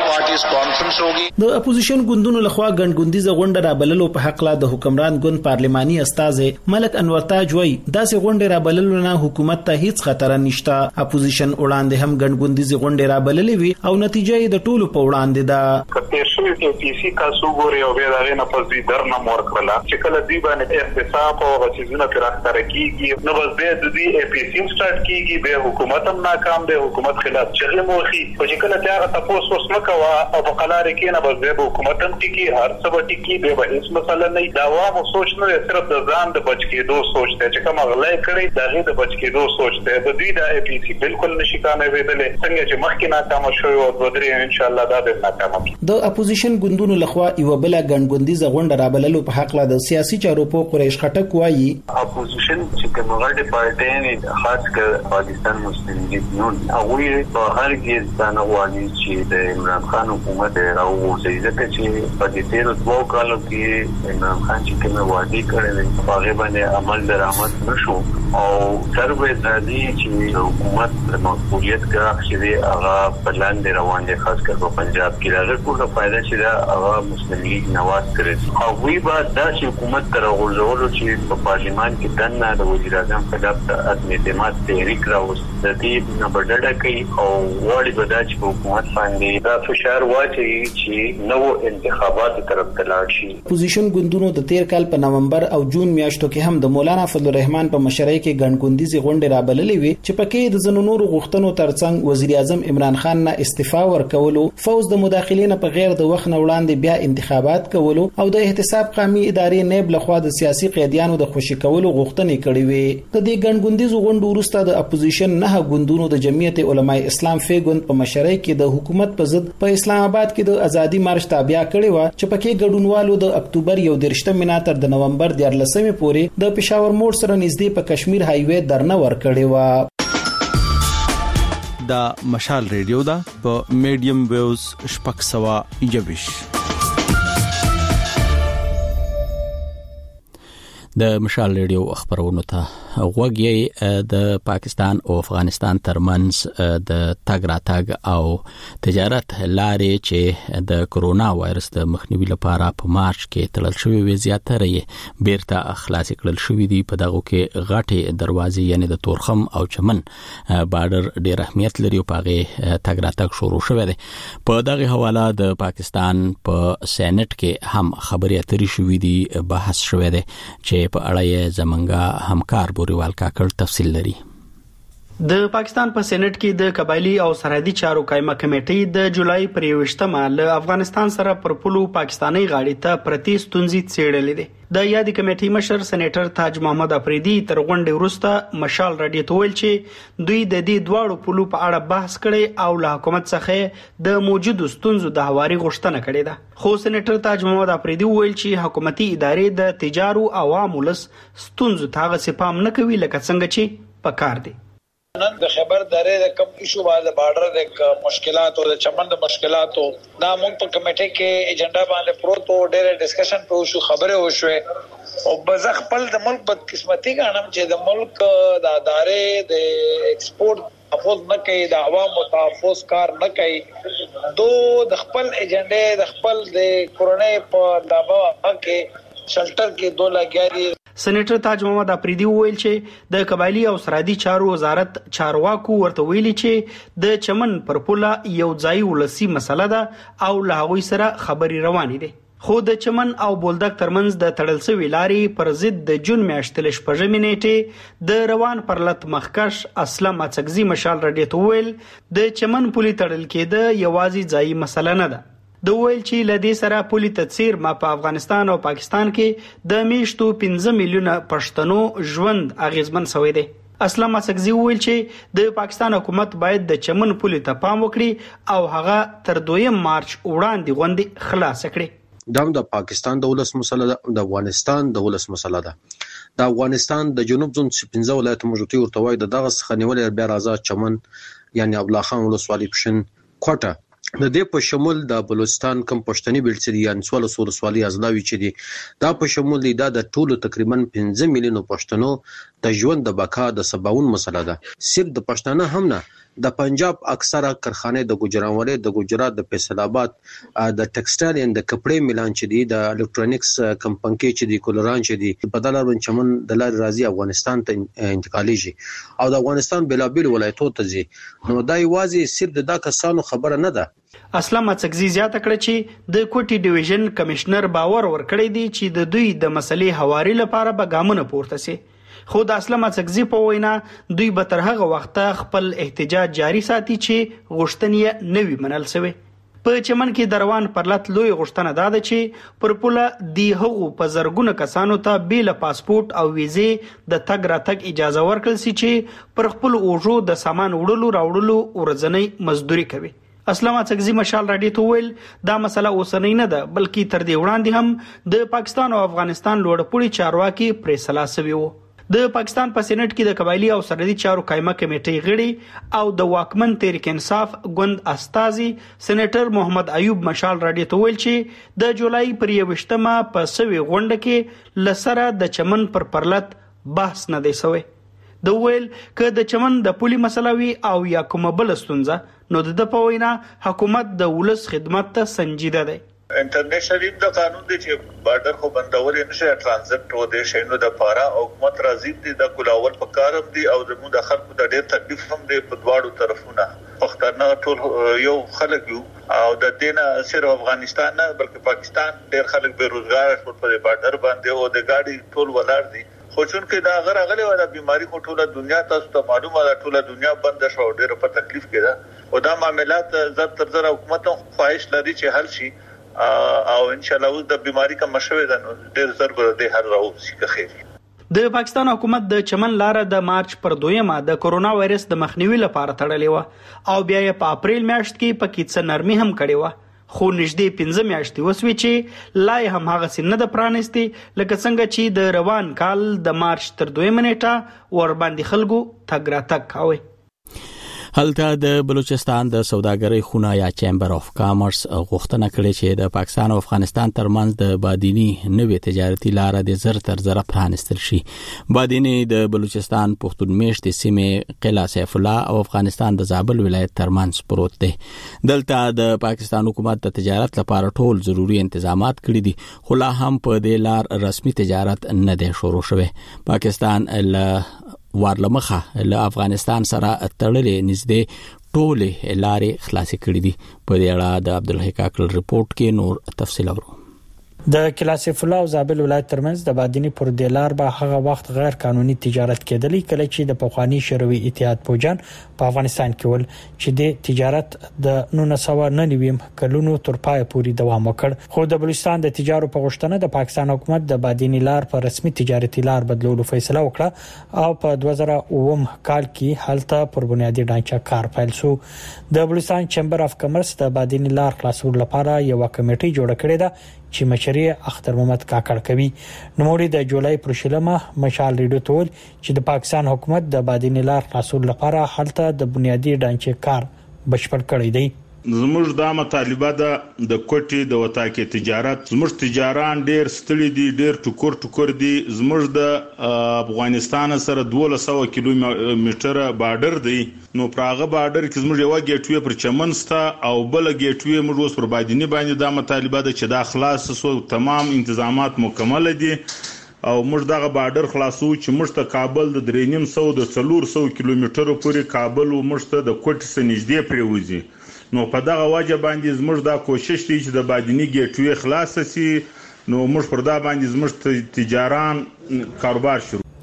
د اپوزیشن ګوندونو لخوا ګڼګوندیزه غونډه رابللو په حق لا د حکمران ګوند پارلماني استاذ ملک انور تاج وایي داسې غونډه رابللو نه حکومت ته هیڅ خطر نشته. اپوزیشن وړاندې هم ګڼګوندیزه غونډه رابللې وي او نتیجه یې د ټولو په وړاندې ده. کته شوی چې پی سی کا سوګوري او به دغه نه پس دوی درنه مور کړلا چې کله دوی باندې احتساب او غچیزونه پر اختر کیږي نو بس به د دې پی سی سٹارټ کیږي به حکومت هم ناکام ده، حکومت خلاف چغې موخي او چې کله تیار تاسو اوس مکوا او په قلاره کې نه بس به حکومت هم ټکی هر څه به ټکی به هیڅ مسله نه دا عوامو سوچ نه صرف د ځان د بچ کېدو سوچ ته چې کوم غلای کړی دغه د بچ کېدو سوچ ته د دوی د پی سی بالکل نشي کامیابې دي څنګه چې مخکې ناکام شوی او د درې ان شاء الله دا به ناکام. د اپوزیشن ګوندونو لخوا یو بل ګڼګوندیزه غونډه رابللو په حق لا د سیاسي چارو په قریش خټک وایي اپوزیشن چې کومه پارټي نه خاص کر پاکستان مسلم لیگ نون هغه په هر کې ځان غواړي چې د عمران خان حکومت راوځي ځکه چې په دې تیر دوه کالو کې عمران خان چې کومه وعده کړې ده هغه باندې عمل درآمد نشو او سروي د دې چې حکومت د مسؤلیت ګرځي چې هغه پلان دی روان دي خاص کر په پنجاب کې راغلی ټول فائدہ چې دا هغه مسلم لیگ نواز کړی او وی به دا چې حکومت تر غوړولو چې په پارلیمان کې دنه د وزیر اعظم په دفتر عدم اعتماد تحریک راوست د دې نه بدړه کوي او وړي به دا چې حکومت باندې دا فشار واچي چې نو انتخابات طرف ته لاړ شي. اپوزیشن ګوندونو د تیر کال په نومبر او جون میاشتو کې هم د مولانا فضل الرحمن په مشرۍ کې ګڼګوندیزه غونډه رابللې وي چې پکې د زنو نورو غوښتنو ترڅنګ وزیر اعظم عمران خان نه استعفا ورکولو، فوز د مداخلین په غیر د وخت نه وړاندې بیا انتخابات کولو او د احتساب قومي ادارې نیب لخوا د سیاسي قیدیانو د خوشی کولو غوښتنې کړې وي. د دې ګڼګوندیزو غونډو وروسته د اپوزیشن نه ګوندونو د جمعیت علماء اسلام فیګوند په مشرۍ کې د حکومت په ضد په اسلام آباد کې د ازادي مارش تابع کړي و چې پکې ګډونوالو د اکتوبر یو درشته مینا تر د نومبر دیارلسمې پورې د پېښور موډ سره نږدې په کشمیر هایوي درنه ور کړی و. دا مشال ریډیو دا په میډیم ویوز شپږ سوه یوویش. د مشال ریډیو خبرونو ته غوږی د پاکستان او افغانستان ترمنځ د تګ راتګ او تجارت لارې چې د کرونا وایرس د مخنیوي لپاره په مارچ کې تړل شوې وي زیاتره یې بیرته خلاص کړل شوې دي. په دغه کې غټې دروازې یعنی د تورخم او چمن بارډر ډېر اهمیت لري او په هغه تګ راتګ شروع شوی دی. په دغه حواله د پاکستان په سېنات کې هم خبرې اترې شوې دي، بحث شوی دی چې په اړه زمونږه همکار بوريوال کاکړ تفصیل لري. د پاکستان په سېنات کې د قبایلی او سرحدي چارو قائمه کمیټې د جولای پر یوشتمه له افغانستان سره پر پلو پاکستاني غاړې ته پرتی ستونزې څېړلې دي. د یادې کمیټې مشر سېنیټر تاج محمد افریدي تر غونډې وروسته مشال راډیو ته ویل چې دوی د دې دواړو پلو په اړه بحث کړي او له حکومت څخه د موجودو ستونزو د هواري غوښتنه کړې ده. خو سېنیټر تاج محمد افریدي ویل چې حکومتي ادارې د تجارو عوامو لس ستونزو ته هغه سپام نه کوي لکه څنګه چې پکار دي. نن د خبر درې د کم ایشو باندې بارډر د مشکلات او د چمن د مشکلات دا موږ په کمیټه کې ایجنډا باندې پروت او ډېر ډسکشن په شو خبره وشوه او بز خپل د ملک بد قسمتي غنم چې د ملک د ادارې د ایکسپورت تحفظ نه کوي، د عوامو تحفظ کار نه کوي، دو د خپل ایجنډا د خپل د کورونا په دابا کې شلټر کې دوه لګیاري. سېنیټر تاج محمد افریدي ویل چې د قبایلی او سرحدي چارو وزارت چارواکو ورته ویلي چې د چمن پر پوله یو ځای ولسی مسله ده او له هغوی سره خبري روانې دي. خو د چمن او بولدک ترمنځ د تړل شوی لارې پر ضد د جون میاشتې له شپږمې نیټې د روان پرلط مخکش اسلام اڅکزي مشال راډیو ته ویل د چمن پولي تړل کېده یوازې ځای مسله نه ده. د ویل چې لدې سره پولی تڅیر ما په افغانستان او پاکستان کې د میشتو پنځه میلیونه پښتنو ژوند اغیزمن شوی دی. اسلام اڅکزي ویل چې د پاکستان حکومت باید د چمن پولې ته پام وکړي او هغه تر دویم مارچ وړاندې غونډې خلاص کړي. دا د پاکستان د ولس مسله ده، د افغانستان د ولس مسله ده. د افغانستان د جنوب زون پنځه ولایت موجودي ورته وای د دغه څخه نیولې بیا راځه چمن یعنی ابلا خان ولسوالۍ پښین کوټه د دې په شمول د بلوچستان کم پښتني بلڅري یعنی سوال سول سوالي ازلاوي چې دي دا په شمول دي دا د ټولو تقریبا پنځه میلیونو پښتنو د ژوند د بقا د سباون مسله ده. صرف د پښتانه هم نه، د پنجاب اکثره کارخانه د ګجرانوالي د ګجرات د فیصل آباد د ټیکسټایل اند د کپړې ملان چې دي د الکترونیکس کمپنۍ چې دي کولران چې دي په دلار بن چمن د لار راځي افغانستان ته انتقالیږي او د افغانستان بلابل ولایتو ته ځي. نو دا یوازې صرف د دا کسانو خبره نه ده. اسلام اڅکزي زیاته کړه چې د کوټي ډیویژن کمشنر باور ورکړی دی چې د دوی د مسلې حواري لپاره به ګامونه پورته سي. خو د اسلام اڅکزي په وینا دوی به تر هغه وخته خپل احتجاج جاری ساتي چې غوښتنې نوي منل شوی. په چمن کې دروان پرلط لوی غوښتنه دا ده چې پر پوله دی هغو په زرګونه کسانو ته بیل پاسپورت او ویزې د تګ راتګ اجازه ورکړل سي چې پر خپل اوژو د سامان وړلو راوړلو ورځنی مزدوري کوي. اسلام اڅکزي مشال راډیو ته ویل دا مسله اوسنۍ نه ده بلکې تر دې وړاندې هم د پاکستان او افغانستان لوړپوړي چارواکي پریسلا سوي وو. د پاکستان په سېنات کې د قبایلی او سرحدي چارو قائمه کمیټې غړي او د واکمن تحریک انصاف ګوند استازي سېنیټر محمد ایوب مشال راډیو ته ویل چې د جولای پر یوشتمه په سوي غونډه کې لسره د چمن پر پرلط بحث نه دی شوی. د ویل ک د چمن د پولی مسلوي او یا کومه بل ستونزه نو د په وینا حکومت د ولس خدمت ته سنجیده دی. انټرنیشنل د قانون دی چې بارډر خو بندول نشي ټرانزیت و د شینو د پاره او حکومت راځي دي د کلاول په کارم دي او زموږ د خلکو د ډېر تکلیف هم دی په دواړو طرفونو. پښتانه ټول یو خلک یو او د دینه صرف افغانستان نه بلکې پاکستان ډېر خلک بیروزګار شول په بارډر باندې او د ګاډي ټول ولار دي. خو چون کې دا غره غلې ولا بیماری خو ټوله دنیا تاسو ته معلومه ده ټوله دنیا بند شو ډېر په تکلیف کې ده او دا معاملات زر تر زر حکومت خواهش لري چې حل شي او ان شاء الله اوس د بیماری کوم شوي ده نو ډېر زر به د هر راوځي که خیر. د پاکستان حکومت د چمن لاره د مارچ پر دویمه د کورونا وایرس د مخنیوي لپاره تړلې و او بیا یې په اپریل میاشت کې پکې څه نرمي هم کړې و. خو نږدې پنځه میاشتې وسوي چې لای هم هغه سینه د پرانستي لکه څنګه چې د روان کال د مارچ تر دویمه نیټه ور باندې خلکو تګ راتګ کاوه. هلته د بلوچستان د سوداګرۍ خونه یا چیمبر اف کامرس غوښتنه کړې چې د پاکستان او افغانستان ترمنځ د بادینی نوې تجارتي لار د زر تر زر پرانستل شي. بادینی د بلوچستان پښتون میشت سیمه قلعه سیف الله او افغانستان د زابل ولایت ترمنځ پروت دی. دلته د پاکستان حکومت د تجارت لپاره ټول ضروری تنظیمات کړی دي خو لا هم په دې لار رسمي تجارت نه دی شروع شوی. پاکستان له وارلمخه له افغانستان سره تړلې نږدې ټولې لارې خلاصې کړې دي. په دې اړه د عبدالحی کاکل رپورت کې نور تفصیل اورو. د کلاسیف الله او زابل ولایت ترمنځ د بادینی پر دلار به هغه وخت غیر قانوني تجارت کېدلی کله چې د پخوانی شوروي اتحاد پوجان په افغانستان کې ول چې د تجارت د نولس سوه نهه نوي کلونو تر پای پورې دوام وکړ. خو د بلوچستان د تجارت په غوښتنه د پاکستان حکومت د بادینی لار په رسمي تجارتي لار بدلولو فیصله وکړه او په دوه زره اووه کال کې هلته پر بنیادی ډانچه کار پیل شو. د بلوچستان چیمبر اف کامرس د بادینی لار خلاصولو لپاره یو کمیټه جوړه کړې ده چې مشري اختر محمد کاکړ کوي. نوموړي د جولای پر شلمه مشال ریډیو ټول چې د پاکستان حکومت د بادینی لار خلاصولو لپاره هلته د بنیادی ډانچې کار بشپړ کړی دی. زموږ د مطالبه ده د کوټي د وتاکي تجارت زموږ تجاران ډېر ستړي دي ډېر ټکور ټکور دي. زموږ د افغانستان سره دوه سوه کیلومتره بارډر دی نو پراغه بارډر کې زموږ یو ګیټوي پر چمن ستا او بل ګیټوي موږ اوس پر بادینی باندې د مطالبه ده چې دا خلاص سو تمام تنظیمات مکمل دي او موږ دغه بارډر خلاصو چې موږ ته کابل د درې نیم سو د څلور سو کیلومترو پورې کابل او موږ ته د کوټ سره نږدې پریوځي. نو په دغه وجه باندې زموږ دا کوشش دی چې د بادینی ګیټوي خلاص شي نو موږ پر دا باندې زموږ تجاران کاروبار شروع.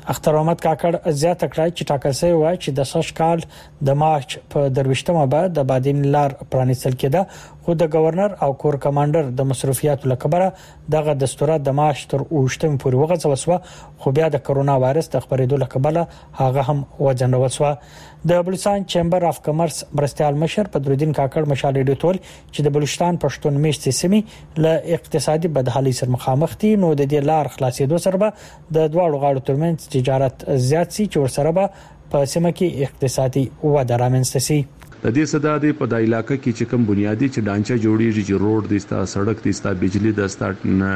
اختر محمد کاکړ زیاته کړه چې ټاکل شوی و چې د سوش کال د مارچ په درويشتمه بعد د بادین لار پرانیستل کېده خو د گورنر او کور کمانډر د مصرفياتو لکبره دغه دستور د مارچ تر اوشتم پورې وغځول شو خو بیا د کرونا وایرس د خبرېدو لکبله هغه هم وځنډول شو د بلوچستان چیمبر اف کمرس برستیال مشر بدرالدین کاکړ مشال ډیټول چې د بلوچستان پښتون میشتي سیمې له اقتصادي بدحالي سره مخامخ دي نو د دې لار خلاصېدو سره به د دواړو غاړو ترمنځ تجارت زیات شي چې ورسره به په سیمه کې اقتصادي وده رامنځته شي د دې صدا د په د علاقې کې چې کوم بنیادی چې ډانچه جوړیږي چې روډ دی ستا سړک دی ستا بجلی دی ستا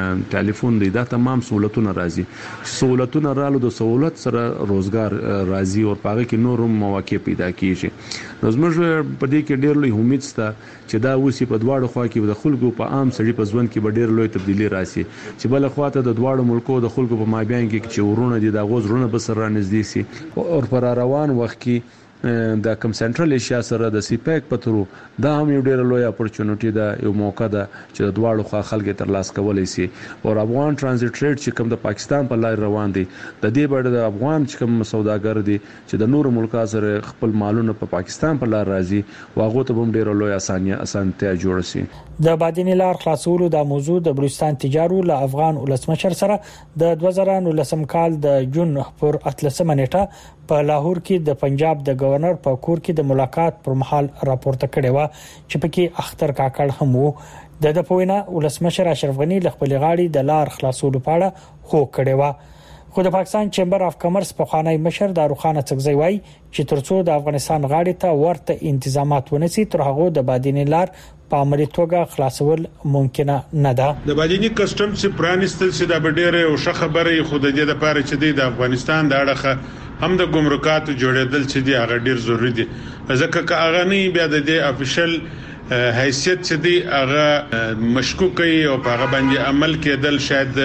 ټلیفون دی دا تمام سہولتونه راځي سہولتونه رالو د سہولت سره روزګار راځي او پاره کې نورم مواقع پیدا کیږي نو زموږ په دې کې ډېر لوی امید سته چې دا اوسې په دواړو خوا کې د خلکو په عام سړي په ژوند کې به ډېر لوی تبدیلی راشي چې بل خواته د دواړو ملکو د خلکو په مابین کې چې ورونه دي د غوځرونه به سره نږدې شي او پر روان وخت کې د کم سنټرل ایشیا سره د سیپیک پترو دا هم یو ډېر لوی اپورچونټی ده یو موقع ده چې د دواړو خوا خلک تر لاس کولای شي او افغان ترانزیت ټریډ چې کوم د پاکستان په لار روان دي د دې بړ د افغان چې کوم سوداګر دي چې د نور ملکا سره خپل مالونه په پاکستان په لار راځي واغه ته هم ډېر لوی اسانه اسانتیا جوړ شي د بادینی لار خلاصولو د موضوع د بلوچستان تجارو له افغان ولسمشر سره د دوه زره نولسم کال د جون پر اتلسمه نیټه په لاهور کې د پنجاب د گورنر په کور کې د ملاقات پر مهال راپورته کړي و چې پکې اختر کاکړ هم وو د د پوینا ولسمشر اشرف غنی له خپل غاړي د لار خلاصولو په اړه خو کړي و خو د پاکستان چیمبر اف کمرس په خانای مشر داروخان څکزی وای چې ترڅو د افغانستان غاړي ته ورته انتظامات ونسي تر هغه د بادینی لار په عملي توګه خلاصول ممکنه نه ده د بادینی کسٹم چې پرانستل سي د بډېره او ښه خبره خو د دې لپاره چې د افغانستان د اړه هم د ګمرکاتو جوړېدل چې دی هغه ډیر ضروری دي ځکه چې هغه نه بیا د دې افیشل حیثیت چې دی هغه مشکوک او په هغه باندې عمل کېدل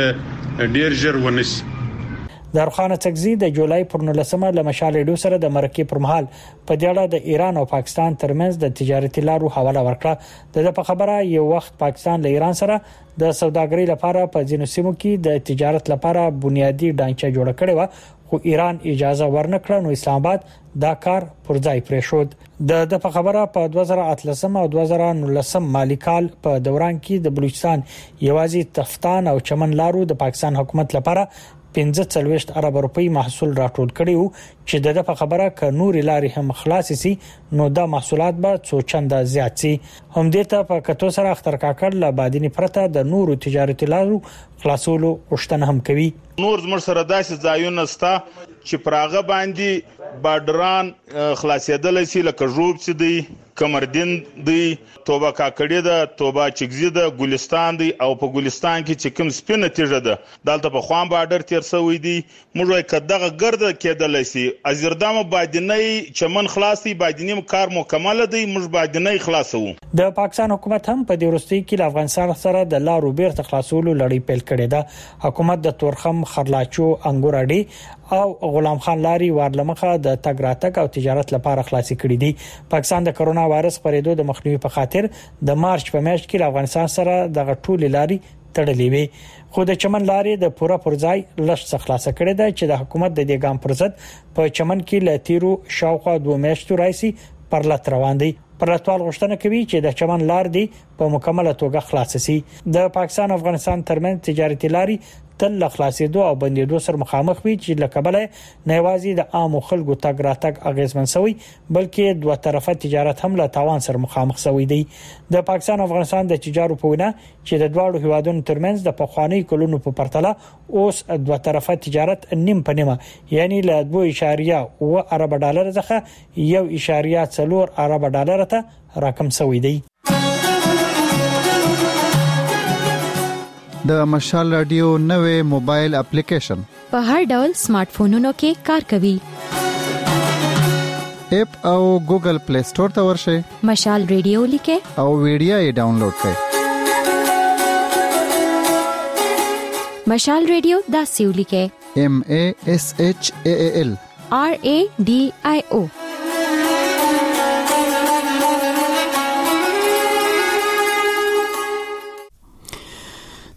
شاید ډیر ژر ونسي داروخان څکزی د جولای پر نولسمه له مشال ډو سره د مرکې پر مهال په دې اړه د ایران او پاکستان ترمنځ د تجارتي لارو حواله ورکړه د په خبره یو وخت پاکستان له ایران سره د سوداګرۍ لپاره په ځینو سیمو کې د تجارت لپاره بنیادی ډانچه جوړ کړي و خو ایران اجازه ورنکړه نو اسلام آباد دا کار پر ځای پرې شو د د په خبره په دوه زره اتلسم او دوه زره نولسم مالی کال په دوران کې د بلوچستان یوازې تفتان او چمن لارو د پاکستان حکومت لپاره پنځه څلويشت ارب روپی محصول راټول کړي وو چې د په خبره ک نور لارې هم خلاص سي نو دا محصولات به څو چنده زیات سي هم دې ته په کتو سره اختر کاکړ لا بادینی پرته د نورو تجارتي لارو خلاصولو غوښتنه هم کوي نور زموږ سره داسې ځایونه ستا چې پراغه باندې بارډران خلاصېدل سي لکه ژوب سي دی کمردین دی توبه کاکړی ده توبه چګزی ده ګلستان دی او په ګلستان کې چې کوم سپینه تیژه ده دلته په خوان بارډر تیر سوی دی موږ یې کداغه ګرد کېدل سي ازردام بادینی چمن خلاصي بادینی کار مکمل دی موږ بادینی خلاصو د پاکستان حکومت هم په دې ورستي کې د افغانستان سره د لارو بیرته خلاصولو لړۍ پیل کړې ده حکومت د تورخم خرلاچو انګوراډي او غلام خان لاري وارلمخه د تګ راتګ او تجارت لپاره خلاصي کړې دي پاکستان د کرونا وایرس خپرېدو د مخنیوي په خاطر د مارچ په میاشت کې افغانستان سره د غټولې لاري تړلې وي خو د چمن لاري د پوره پرځای لښت څخه خلاص کړي ده چې د حکومت د دې ګام پر ضد په چمن کې لتیرو شاوخوا دوه میاشتو راځي پر لټ روان دي پرلطوال غوښتنه کوي چې د چمن لار دی په مکمله توګه خلاص شي د پاکستان افغانستان ترمنځ تجارتي لاري تل خلاصېدو او بندیدو سره مخامخ وي چې لکبله نه یوازې د عام خلکو تګ راتګ اغیزمن شوی بلکې دوه طرفه تجارت هم له تاوان سره مخامخ شوی دی د پاکستان افغانستان د تجارو په وینا چې د دواړو هیوادونو ترمنځ د پخوانی کلونو په پرتله اوس دوه طرفه تجارت نیم په نیمه یعنی له دوه اشاریه او ارب ډالر څخه یو اشاریه څلور ارب ډالر ته راکم شوی دی د مشال رادیو نوې موبایل اپلیکیشن په هر ډول سمارټ فونونو کې کار کوي اپ او ګوګل پلی سٹور ته ورشئ مشال رادیو لیکه او ویډیو یې ډاونلوډ کړئ مشال رادیو دا سیو لیکه M A S H A A L R A D I O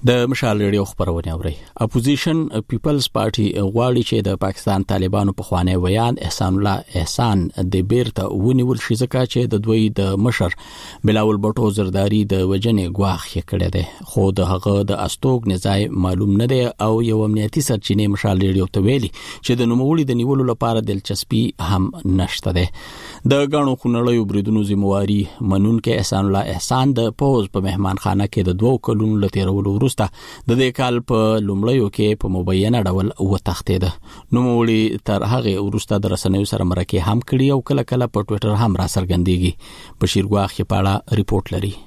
د مشال ریډیو خبرونه اوري. اپوزیشن پیپلز پارټي غواړي چې د پاکستان طالبانو په خوانې ویان احسان الله احسان د بیرته ونیول شي ځکه چې د دوی د مشر بلاول بټو زرداری د وجنې غواخ یې کړی دی، خو د هغه د استوګ نزای معلوم نه دی او یو امنیتي سرچینې مشال ریډیو ته ویلي چې د نوموړي د نیولو لپاره دلچسپي هم نشته ده. د غاڼو خونړیو بریدونو ذمہواری منونکو احسان الله احسان د پوز په مهمان خانه کې د دوو کلونو لتیرولو وروسته د دې کال په لومړیو کې په مبینه ډول وتښتید. نوموړي تر هغه وروسته د رسنیو سره مرکه هم کړی او کله کله په ټوئیټر هم را څرګندېږي. بشیر ګواخ په اړه ریپورت لري.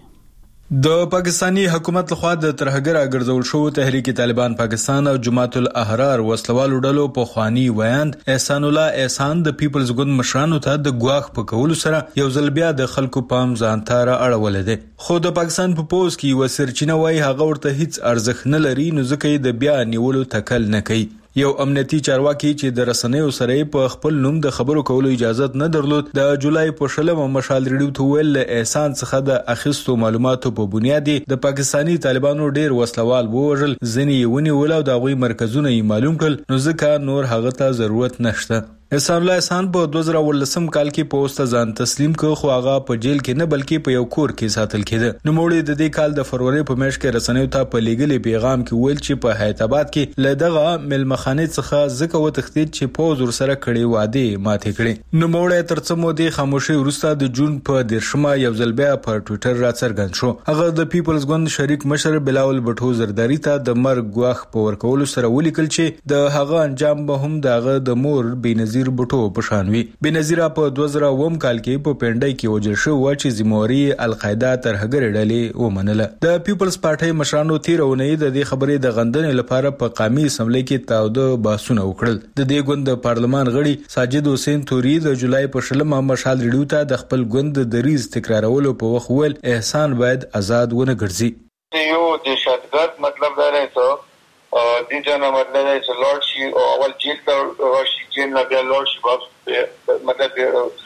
د پاکستانی حکومت لخوا د ترهګر اګرځول شو تحریک طالبان پاکستان او جماعت الاحرار وسلوالو ډلو په خواني ویاند احسان الله احسان د پیپلز ګوند مشرانو ته د ګواخ په کولو سره یو ځل بیا د خلکو پام ځان ته را اړول دي. خو د پاکستان په پوز کې وسرچینه وای هغه ورته هیڅ ارزښت نه لري، نو ځکه د بیا نیولو تکل نه کوي. یو امنیتي چارواکي چې د رسنیو سره په خپل نوم د خبرو کولو اجازه نه درلود، د جولای په شلمه مشال ریډیو ته ویل احسان څخه د اخیستو معلوماتو په بنیاد د پاکستانی طالبانو ډیر وسلوال ووژل، ځینې ونیول او د هغوی مرکزونه یې معلوم کړل، نو ځکه نور هغه ته ضرورت نشته. احسان الله احسان په دوه زره ولسم کال کې پوسټ ځان تسلیم کړ، خو هغه په جیل کې نه بلکې په یو کور کې ساتل کېده. نو موږ د دې کال د فروری په میاشت کې رسنیو ته په لیګلي پیغام کې ویل چې په حیدرآباد کې له دغه ملمخانه څخه ځکه وتښتید چې پوز ور سره کړي وعده ماته کړي. نو موږ تر څو مودې خاموشي وروسته د جون په دیرشمه یو ځل بیا په ټوئیټر را څرګند شو. هغه د پیپلز ګوند شریک مشر بلاول بټو زرداری ته د مرګ غواخ په ورکولو سره ولیکل چې د هغه انجام به هم دغه د مور بنظیر بټو په بنظیره په دوه زره اووم کال کې په پنډای کې وژل شو چې ذمہواری القاعده ترهګر ډلې ومنله. د پیپلز پارټي مشرانو تیرونه د دې خبرې د غندنې لپاره په قومي اسمبلی کې تاوده باسونه وکړل. د دې ګوند د پارلمان غړي ساجد حسین توري د جولای په شلمه مشال ریډیو ته د خپل ګوند د دریز تکرارولو په وخت ول احسان باید آزاد ونه ګرځي. یو د شادګرد مطلب دا نه ته دي جنا مطلب ہے چې لارډ شي او اول جیل ته راشي، جیل نه بیا لارډ شي واپس مطلب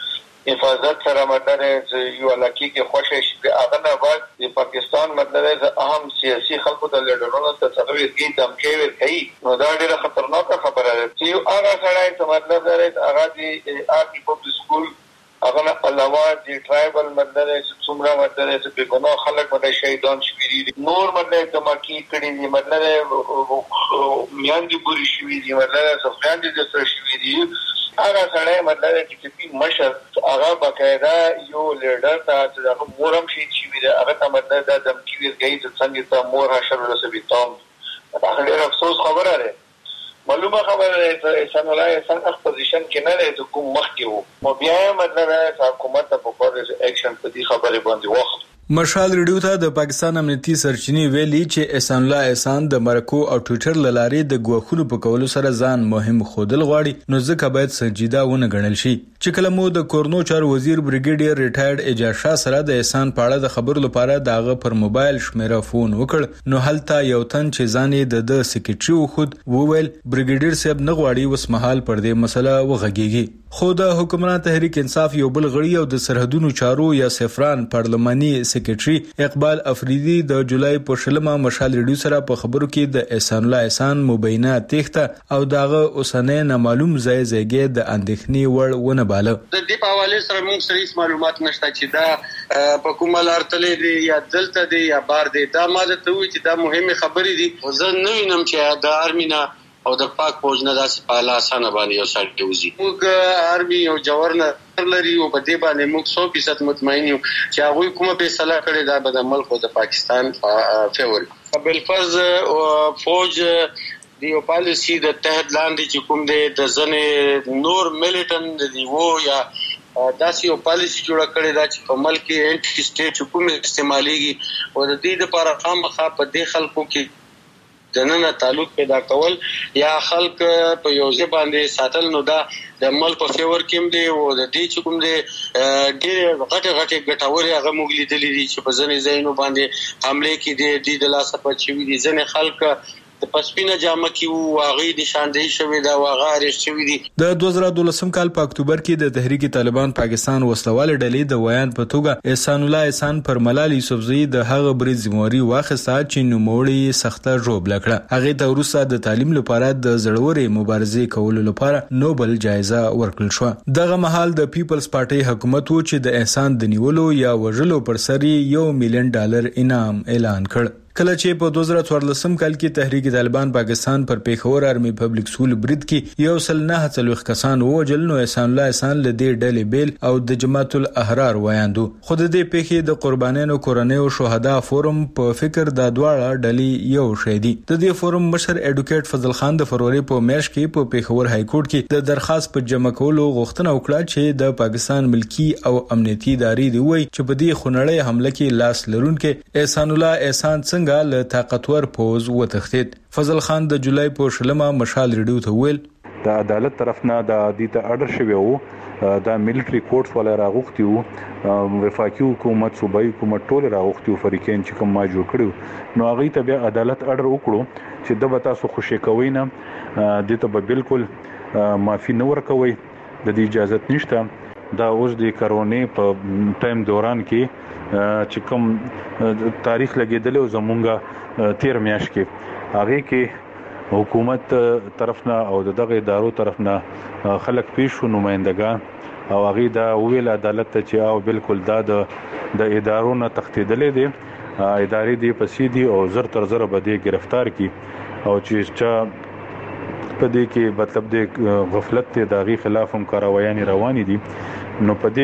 حفاظت سره مطلب ہے چې یو علاقې کې خوشی شي. هغه نه بعد د پاکستان مطلب ہے اهم سیاسي خلکو د لیډرونو ته څنګه ورګي دمکې ورکړي، نو دا ډیره خطرناکه خبره ده چې هغه سره ته مطلب ہے هغه د آرټي پبلک سکول هغه علاوه د ټرایبل مطلب ہے چې څومره مطلب ہے چې په ګناه خلک باندې شهیدان شوي دي، نور مطلب د مکی کړي دي، مطلب میاندې ګوري شوي دي، مطلب سفیان دي د سره شوي دي. هغه سره مطلب چې په مشر هغه باقاعده یو لیډر ته چې هغه مورم شي چې ویل هغه ته مطلب د دمکی ورګي چې څنګه ته مور هشر رسوي تام. هغه ډېر افسوس خبره ده. معلومه خبره ده احسان الله احسان اپوزیشن کې نه لري کوم مخ کې وو، مو بیا مطلب حکومت په پوره اکشن په دې خبره باندې وخت. مشال ریډیو ته د پاکستان امنیتي سرچینې ویلي چې احسان الله احسان د مرکو او ټوئیټر لارې د غوښلو په کولو سره ځان مهم خودل غواړي، نو ځکه باید سنجیده ونه ګڼل شي. چې کله مو د کورنو چار وزیر بریګیډیر ریټایرډ اجاز شاه سره د احسان په اړه د خبرو لپاره داغه پر موبایل شمیره فون وکړ، نو هلته یو تن چې ځانې د د سکریټري وخود وویل بریګیډیر صاحب نه غواړي وس مهال پر دې مسله وغږیږي. خو د حکومت تحریک انصاف یو بل غړي او د سرحدونو چارو یا سفران پارلماني سکریټري اقبال افریدي د جولای په شلمه مشال ریډیو سره په خبرو کې د احسان الله احسان مبینه تخته او داغه اوسنۍ نامعلوم ځای ځایګه د اندېښنې وړ ونه باله. د دې په حواله سره موږ صحیح معلومات نشته چې دا په کومه لار تللی دی یا دلته دی یا بار دی. دا ماده ته وی چې دا مهمه خبرې دي، زه نه وینم چې د آرمینا او د پاک فوج نه داسې په اعلی اسانه باندې یو سړی توزي. موږ آرمي او جوړنه لري او په دې باندې موږ سو فیصد مطمئن یو چې هغه کومه فیصله کړې دا به د ملک او د پاکستان په فیور. بل فرض فوج دی او پالیسی د تحت لاندې چې کوم دی د ځنې نور ملیټن دی وو یا داسې یو پالیسی جوړه کړې دا چې په ملک کې انټي سټیټ حکومت استعماليږي او د دې لپاره خامخا په دې خلکو کې دننه تعلق پیدا کول یا خلک په یو ځای باندې ساتل، نو دا د ملک په فیور کې دی او د دې چې کوم دی ډېر غټه غټه ګټوري هغه موږ لیدلې دي چې په ځینې ځایونو باندې حمله کې دي د لاسه پچوي دي. ځینې خلک د پسپینه جامه کې وو هغه نشاندهي شوی دا واغه ارشت شوی دي. د دوه زره دولسم کال په اکتوبر کې د تحریک طالبان پاکستان وسلوال ډلې د ویان په توګه احسان الله احسان پر ملال یوسفزئی د هغه برید ذمہواری واخیسته چې نوموړی سخته ژوب لکړه. هغه ته وروسته د تعلیم لپاره د زړورې مبارزې کولو لپاره نوبل جایزه ورکړل شو. دغه مهال د پیپلز پارټي حکومت و چې د احسان د نیولو یا وژلو پر سر یو میلیون ډالر انعام اعلان کړ. کله چې په دوه زره څوارلسم کال کې تحریک طالبان پاکستان پر پیښور آرمي پبلک سکول برید کې یو سل نه څلوېښت کسان ووژل نو احسان الله احسان له دې ډلې بیل او د جماعت الاحرار ویاندو. خو د دې پیښې د قربانیانو کورنۍ او شهدا فورم په فکر د دواړه ډلې یو شې دي. د دې فورم مشر ایډوکیټ فضل خان د فروری په میاشت کې په پیښور های کورټ کې د درخواست په جمع کولو غوښتنه وکړه چې د پاکستان ملکی او امنیتي ادارې دی وایي چې په دې خونړۍ حمله کې لاس لرونکي احسان الله احسان څنګه له طاقتور پوز وتښتید. فضل خان د جولای په شلمه مشال ریډیو ته ویل د عدالت طرف نه د دې ته اډر شوی وو د ملټری کورټس ولا راغوختي وو وفاقي حکومت صوبایي حکومت ټول راغوختي فریقین چې کوم ما جوړ کړو نو هغه ته بیا عدالت اډر وکړو چې د وتا سو خوشی کوي نه د ته به بالکل معافي نه ورکوي د دې اجازه نشته. دا اوس د کرونې په ټایم دوران کې چې کوم تاریخ لګیدل او زمونږه تیر میاش کې هغه کې حکومت طرف نه او دغه ادارو طرف نه خلک پیښو نمائندگان او هغه دا ویل عدالت ته چې او بالکل دا د ادارو نه تختیدلې دي ادارې دی پسې دي او زر تر زر به دي گرفتار کی او چې چا په دې کې مطلب د غفلت ته داغي خلاف هم کاروایان روانې دي نو په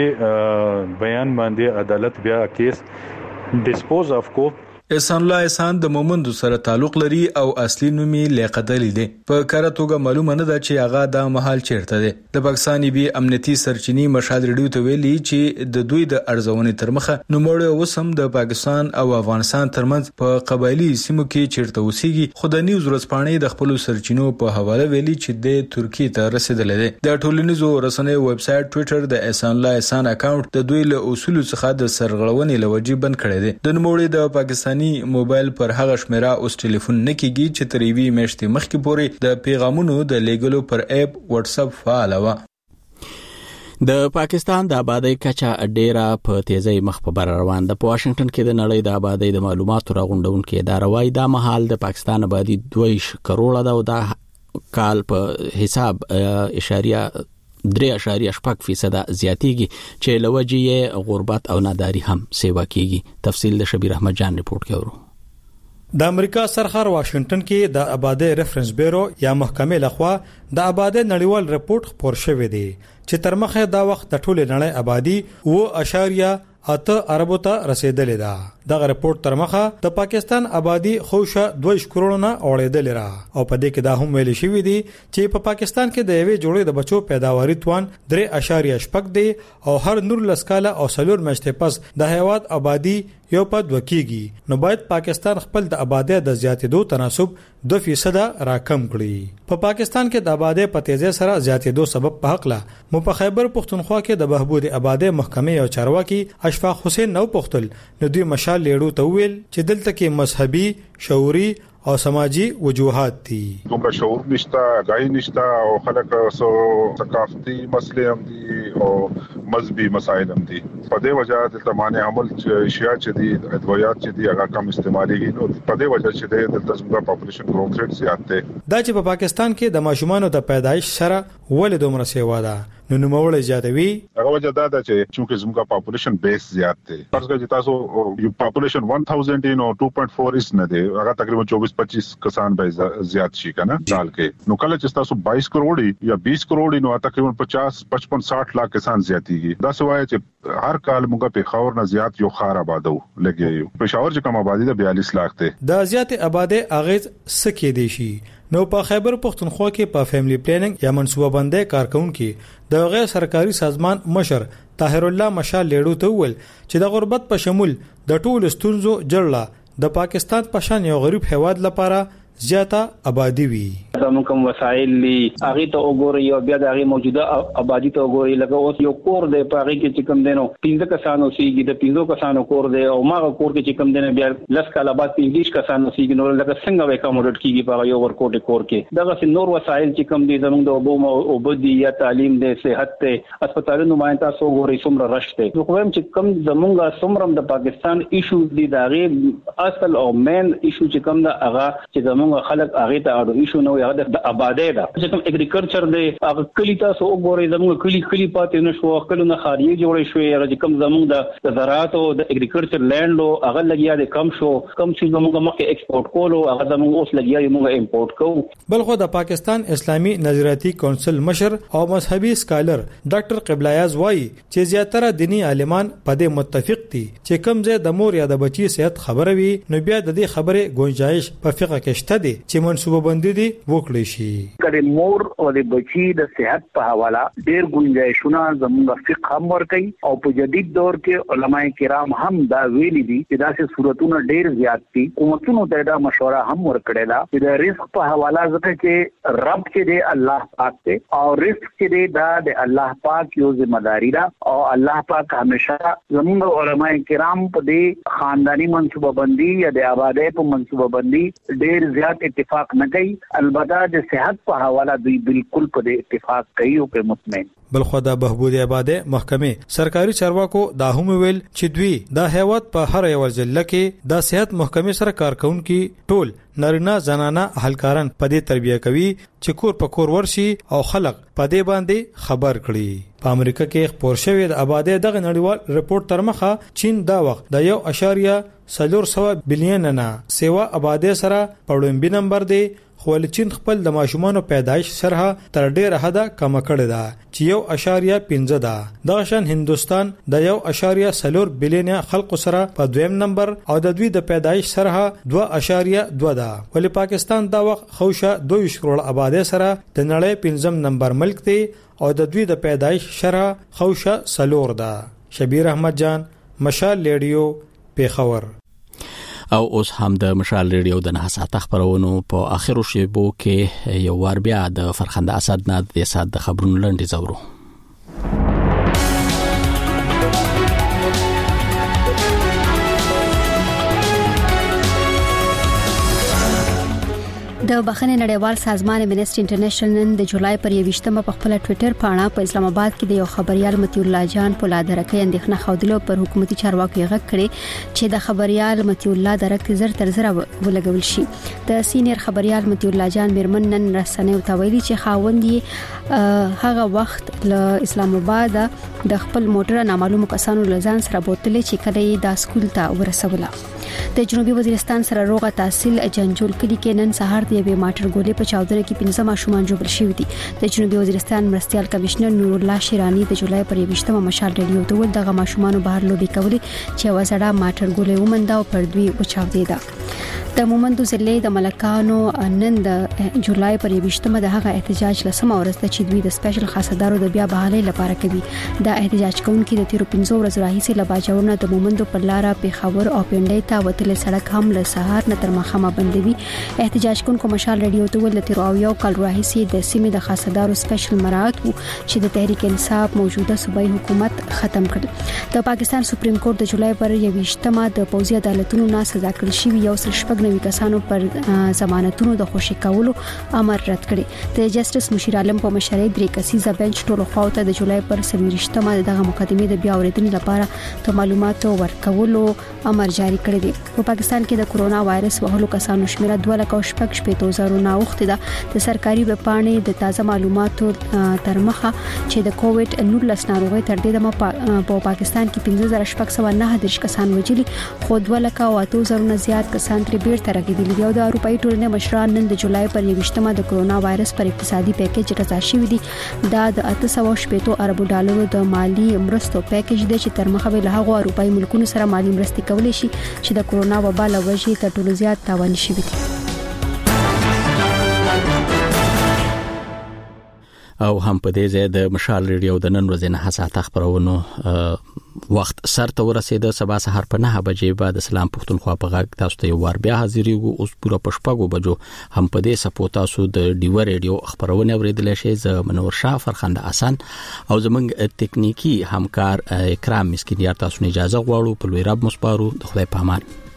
دې بیان باندې عدالت بیا کیس ډیسپوز اف کو. احسان الله احسان د مومند سره تعلق لري او اصلي نوم یې لیاقت علي دی. په کاره توګه معلومه نه ده چې هغه د محل چیرته دی. د پاکستاني بي امنیتي سرچینې مشال ریډیو ته ویلي چې د دوی د ارزونې تر مخه نوموړی وسم د پاکستان او افغانستان ترمنځ په قبایلی سیمو کې چیرته اوسېږي. خو د نیوز ورځپاڼې د خپل سرچینو په حواله ویلي چې د ترکیه ته رسیدلی دی. د ټولنیزو رسنیو ویب سټ ټوئیټر د احسان الله احسان اکاونټ د دوی له اصول څخه د سرغړونې لوجې بند کړی دی. د نوموړي د پاکستاني موبایل پر هغه شمیره اوس ټلیفون نه کیږي چې تر یوې میاشتې مخکې پورې د پیغامونو د لیږلو پر اپ واتس اپ فعال و. د پاکستان د آبادی کچا ډیره په تیزی مخ په بر روان ده. په واشنگټن کې د نړۍ د آبادی د معلوماتو راغونډونکو اداره وايي دا مهال د پاکستان آبادی دوه کروڑه ده او دا کال په حساب اشاریه درې اشاریه شپږ فیصد زیاتېږي چې لوجې غربت او ناداری هم سیوا کیږي. تفصیل د شبیر احمد جان ریپورت کوي. د امریکا سرخر واشنگټن کې د آبادی ریفرنس بیورو یا محکمې لخوا د آبادی نړیوال رپورت خپور شوی دی چې تر مخه دا وخت د ټوله نړۍ آبادی و اشاریه اته اربو ته رسیدلې ده. دغه رپورت تر مخه د پاکستان آبادی خوشه دوه کروڑ نه اوړېدل را او په دې کې دا هم ویل شوی دی چې په پاکستان کې د یوې جوړې د بچو پیداواري توان درې اشاریه شپږ دی او هر نور لسکاله او سلور میاشتې پس د هیواد آبادی یو په دوه کېږي. نو باید پاکستان خپل د آبادی د زیاتېدو تناسب دو فیصد راکم کړي. په پاکستان کې د آبادی په تیزی سره زیاتېدو سبب په حق لا مو په خیبر پختونخوا کې د بهبود آبادی محکمې او چارواکي اشفاق حسین نو پختل نو دوی مشال لیړو ته ویل چې دلته کې مذهبي شعوري او سماجی وجوهات دي. دومره شعور نشته غای نشته او خلک سو ثقافتي مسلې هم دي او مذهبي مسائل هم دي. په دې وجه د تمانه عمل اشیاء چې دي ادویات چې دي هغه کم استعمالي نو په دې وجه چې د تزمګه پاپولیشن گروث ریټ زیات دی. دا چې په پاکستان کې د ماشومانو د پیدایش سره ولې دومره سیوا ده نو نوموړی زیاتوي. هغه وجه دا ده چې چې زموږه پاپولیشن بیس زیات دی. فرض کړئ تاسو یو پاپولیشن one thousand نو two point four is نه دی هغه تقریبا چوبیس پچیس کسان به زیات شي کنه سال کې. نو کله چې تاسو بائیس کروڑ یا بیس کروڑ نو تقریبا پچاس پچپن ساٹھ لاکھ کسان زیاتیږي. دا سوای چې هر کال موږ په خاور نه زیات یو خار آبادو لګي. پېښور چې کوم آبادی د بیالیس لاکھ ته دا زیات آبادی اغیز سکه دي شي. نو په خیبر پختونخوا کې په فیملی پلانینګ یا منصوبه بندۍ کارکونکو د غیر سرکاري سازمان مشر طاهر الله مشال لیړو ته ول چې د غربت په شمول د ټولو ستونزو جړله د پاکستان په شان یو غریب هیواد لپاره زیاته آبادی وي. زموږ کوم وسایل دي هغه ته وګورئ او بیا د هغه موجوده آبادی ته وګورئ. لکه اوس یو کور دی په هغه کې چې کوم دینو پنځه کسانو سیږي د پنځو کسانو کور دی او ماغه کور کې چې کوم دینو بیا لس کاله بعد پنځه کسانو سیږي نو لکه څنګه وای کوموډ کیږي په یو ورکوټ کور کې. دغه نور وسایل چې کوم دي زموږ د اوبو او بدی یا تعلیم دی صحت ته هسپتالونو باندې تاسو وګورئ څومره رشته. نو کوم چې کوم زموږ څومره د پاکستان ایشو دي دا غي اصل او مین ایشو چې کوم دا هغه چې زموږ خلک هغه ته اړو ایشو نو هغه د آبادی دا چې کوم اګریکلچر دی هغه کلی تاسو وګورئ زموږ کلی کلی پاتې نشو کلونه خالی جوړې شوې چې کوم زموږ د زراعت او د اګریکلچر لینډ او هغه لګیا د کم شو کم چې زموږ مخکې ایکسپورټ کولو هغه زموږ اوس لګیا یې موږ امپورټ کوو. بلخو د پاکستان اسلامي نظریاتي کونسل مشر او مذهبي سکالر ډاکټر قبلایاز وایي چې زیاتره دینی عالمان په دې متفق دي چې کوم ځای د مور یا د بچي صحت خبره وي نو بیا د دې خبره گنجائش په فقہ کې شته دي چې منسوبه بندي دي وکړي شي. کله مور او د بچي د صحت په حواله ډېر گنجائشونه زموږ فقہ هم ورکي او په جدید دور کې علماء کرام هم دا ویلي دي چې داسې صورتونه ډېر زیات دي. حکومتونو ته دا مشوره هم ورکړل چې د رزق په حواله ځکه چې رب چې دی الله پاک دی او رزق چې دی دا د الله پاک یو ذمہ داری ده او الله پاک همیشه زموږ علماء کرام په دې خاندانی منصوبه بندي یا د آبادی په منصوبه بندي ډېر زیات اتفاق نه کوي. البته د صحت په حواله دوی بالکل په دې اتفاق کوي او په مطمئن. بلخو د بهبود آبادی محکمې سرکاري چارواکو دا هم ویل چې دوی د هیواد په هر یو ضلع کې د صحت محکمې سره کارکونکو ټول نارینه زنانه اهلکاران په دې تربیه کوي چې کور په کور ورشي او خلک په دې باندې خبر کړي. په امریکا کې خبر شوی د آبادی دغه نړیوال رپورت تر مخه چین دا وخت د یو اشاریه سلور سو بلین نه سیوا آبادی سره په لومبي نمبر دی خو چین خپل د ماشومانو پیدایش سره تر ډیره حده کم کړی دا چې یو اشاریه پنځه ده. د شان هندستان د یو اشاریه سلور بلین خلکو سره په دویم نمبر او د دوی د پیدایش سره دوه اشاریه دوه ده. ولی پاکستان دا وخت خوشه دوه کروڑ آبادی سره د نړۍ پنځم نمبر ملک دی او د دوی د پیدایش سره خوشه سلور ده. شبیر احمد جان، مشال ریډیو، پیښور. او اوس هم د مشال ریډیو د نه ساعت خبرونو په اخرو شیبو کې یو ور بیا د فرخنده اسد نه د سات د خبرونو لنډي زورو. د بخښنې نړیوال سازمان امنیسټي انټرنیشنل نن د جولای پر یوویشتمه په خپل ټوئیټر پاڼه په اسلام آباد کې د یو خبريال متي الله جان په لادرکه اندېښنه خوندلو پر حکومتي چارواکو یې غږ کړي چې د خبريال متي الله درک زر تر زر ولګول شي. د سینیر خبريال متي الله جان میرمن نن رسنیو ته ویلي چې خاوندې هغه وخت له اسلام آباد د خپل موټر نامعلومو کسانو لزان سره بوتلې چې کله یې د سکول ته ورسوله. د جنوبي وزیرستان سره روغه تحصیل جنجول کلی کې نن سهار د یوې ماټر ګولې په چاودنه کې پنځه ماشومان جوړ شوي دي. د جنوبي وزیرستان مرستيال کمشنر نور الله شیرانی د جولای پر یوویشتمه مشال ریډیو ته ول دغه ماشومان بهر لوبي کولې چې وسړه ماټر ګولې ومنده او پر دوی وچاودېده. د مومندو ضلع د ملکانو نن د جولای پر یوویشتمه د هغه احتجاج لسمه ورځ ته چې دوی د سپیشل خاصدارو د بیا بحالۍ لپاره کوي. دا احتجاج کوونکي د تیرو پنځو ورځو راهیسې له باجوړ نه د مومندو پر لار پیښور او پنډۍ ته وتل سړک هم له سهار نه تر ماښامه بندوي. احتجاج کوونکو مشال ریډیو ته ول تیرو او یو کال راهیسې د سیمې د خاصدارو سپیشل مراعات وو چې د تحریک انصاف موجوده صوبایي حکومت ختم کړ. د پاکستان سپریم کورټ د جولای پر یوویشتمه د پوځي عدالتونو نه سزا کړل شوی یو سل شپږ نوي کسانو پر ضمانتونو د خوشي کولو امر رد کړي. د جسټس مشیر عالم په مشرۍ درې کسیزه بنچ ټولو خواته د جولای پر سلويشتمه دغه مقدمې د بیا اوریدنې لپاره د معلوماتو ورکولو امر جاری کړی دی. په پاکستان کې د کورونا وایرس وهلو کسانو شمېر دوه لک شپږ شپږ زره نه اوخته ده. د سرکاري وپاڼې د تازه معلوماتو تر مخه چې د کووډ نولس ناروغي تر دې دمه په پاکستان کې پنځه زره شپږ سوه نه دېرش کسان وجلي خو دوه لک او اته زره نه زیات کسان تر بیرته راغلي دي. د اروپאי ټولنې مشران نن د جولای پر یوویشتمه د کورونا وایرس پر اقتصادي پیکیج رضا شوی دي. دا د اته سوه شپږ اربو ډالرو د مالی مرستو پیکیج دی چې تر مخه به له هغو اروپאי ملکونو سره مالی مرستې کولې شي چې د کورونا وبا له وجې تر ټولو زیات تاوان شوي دي. او هم په دې ځای د مشال ریډیو د نن ورځې نه حساسه خبرونو وخت سر ته ورسېد. سبا سهار په نه بجې بعد اسلام پښتونخوا په غږ تاسو ته ور بیا حاضرېږو. اوس پوره پښپاګو بجو هم په دې سپو تاسو د ډیو ریډیو خبرونه اوریدل شي. ز منور شاه فرخنده حسن او زمنګ تکنیکی همکار اکرام مسکینیار تاسو نه اجازه غواړو. په لوی رب مصبارو د خدای په امان.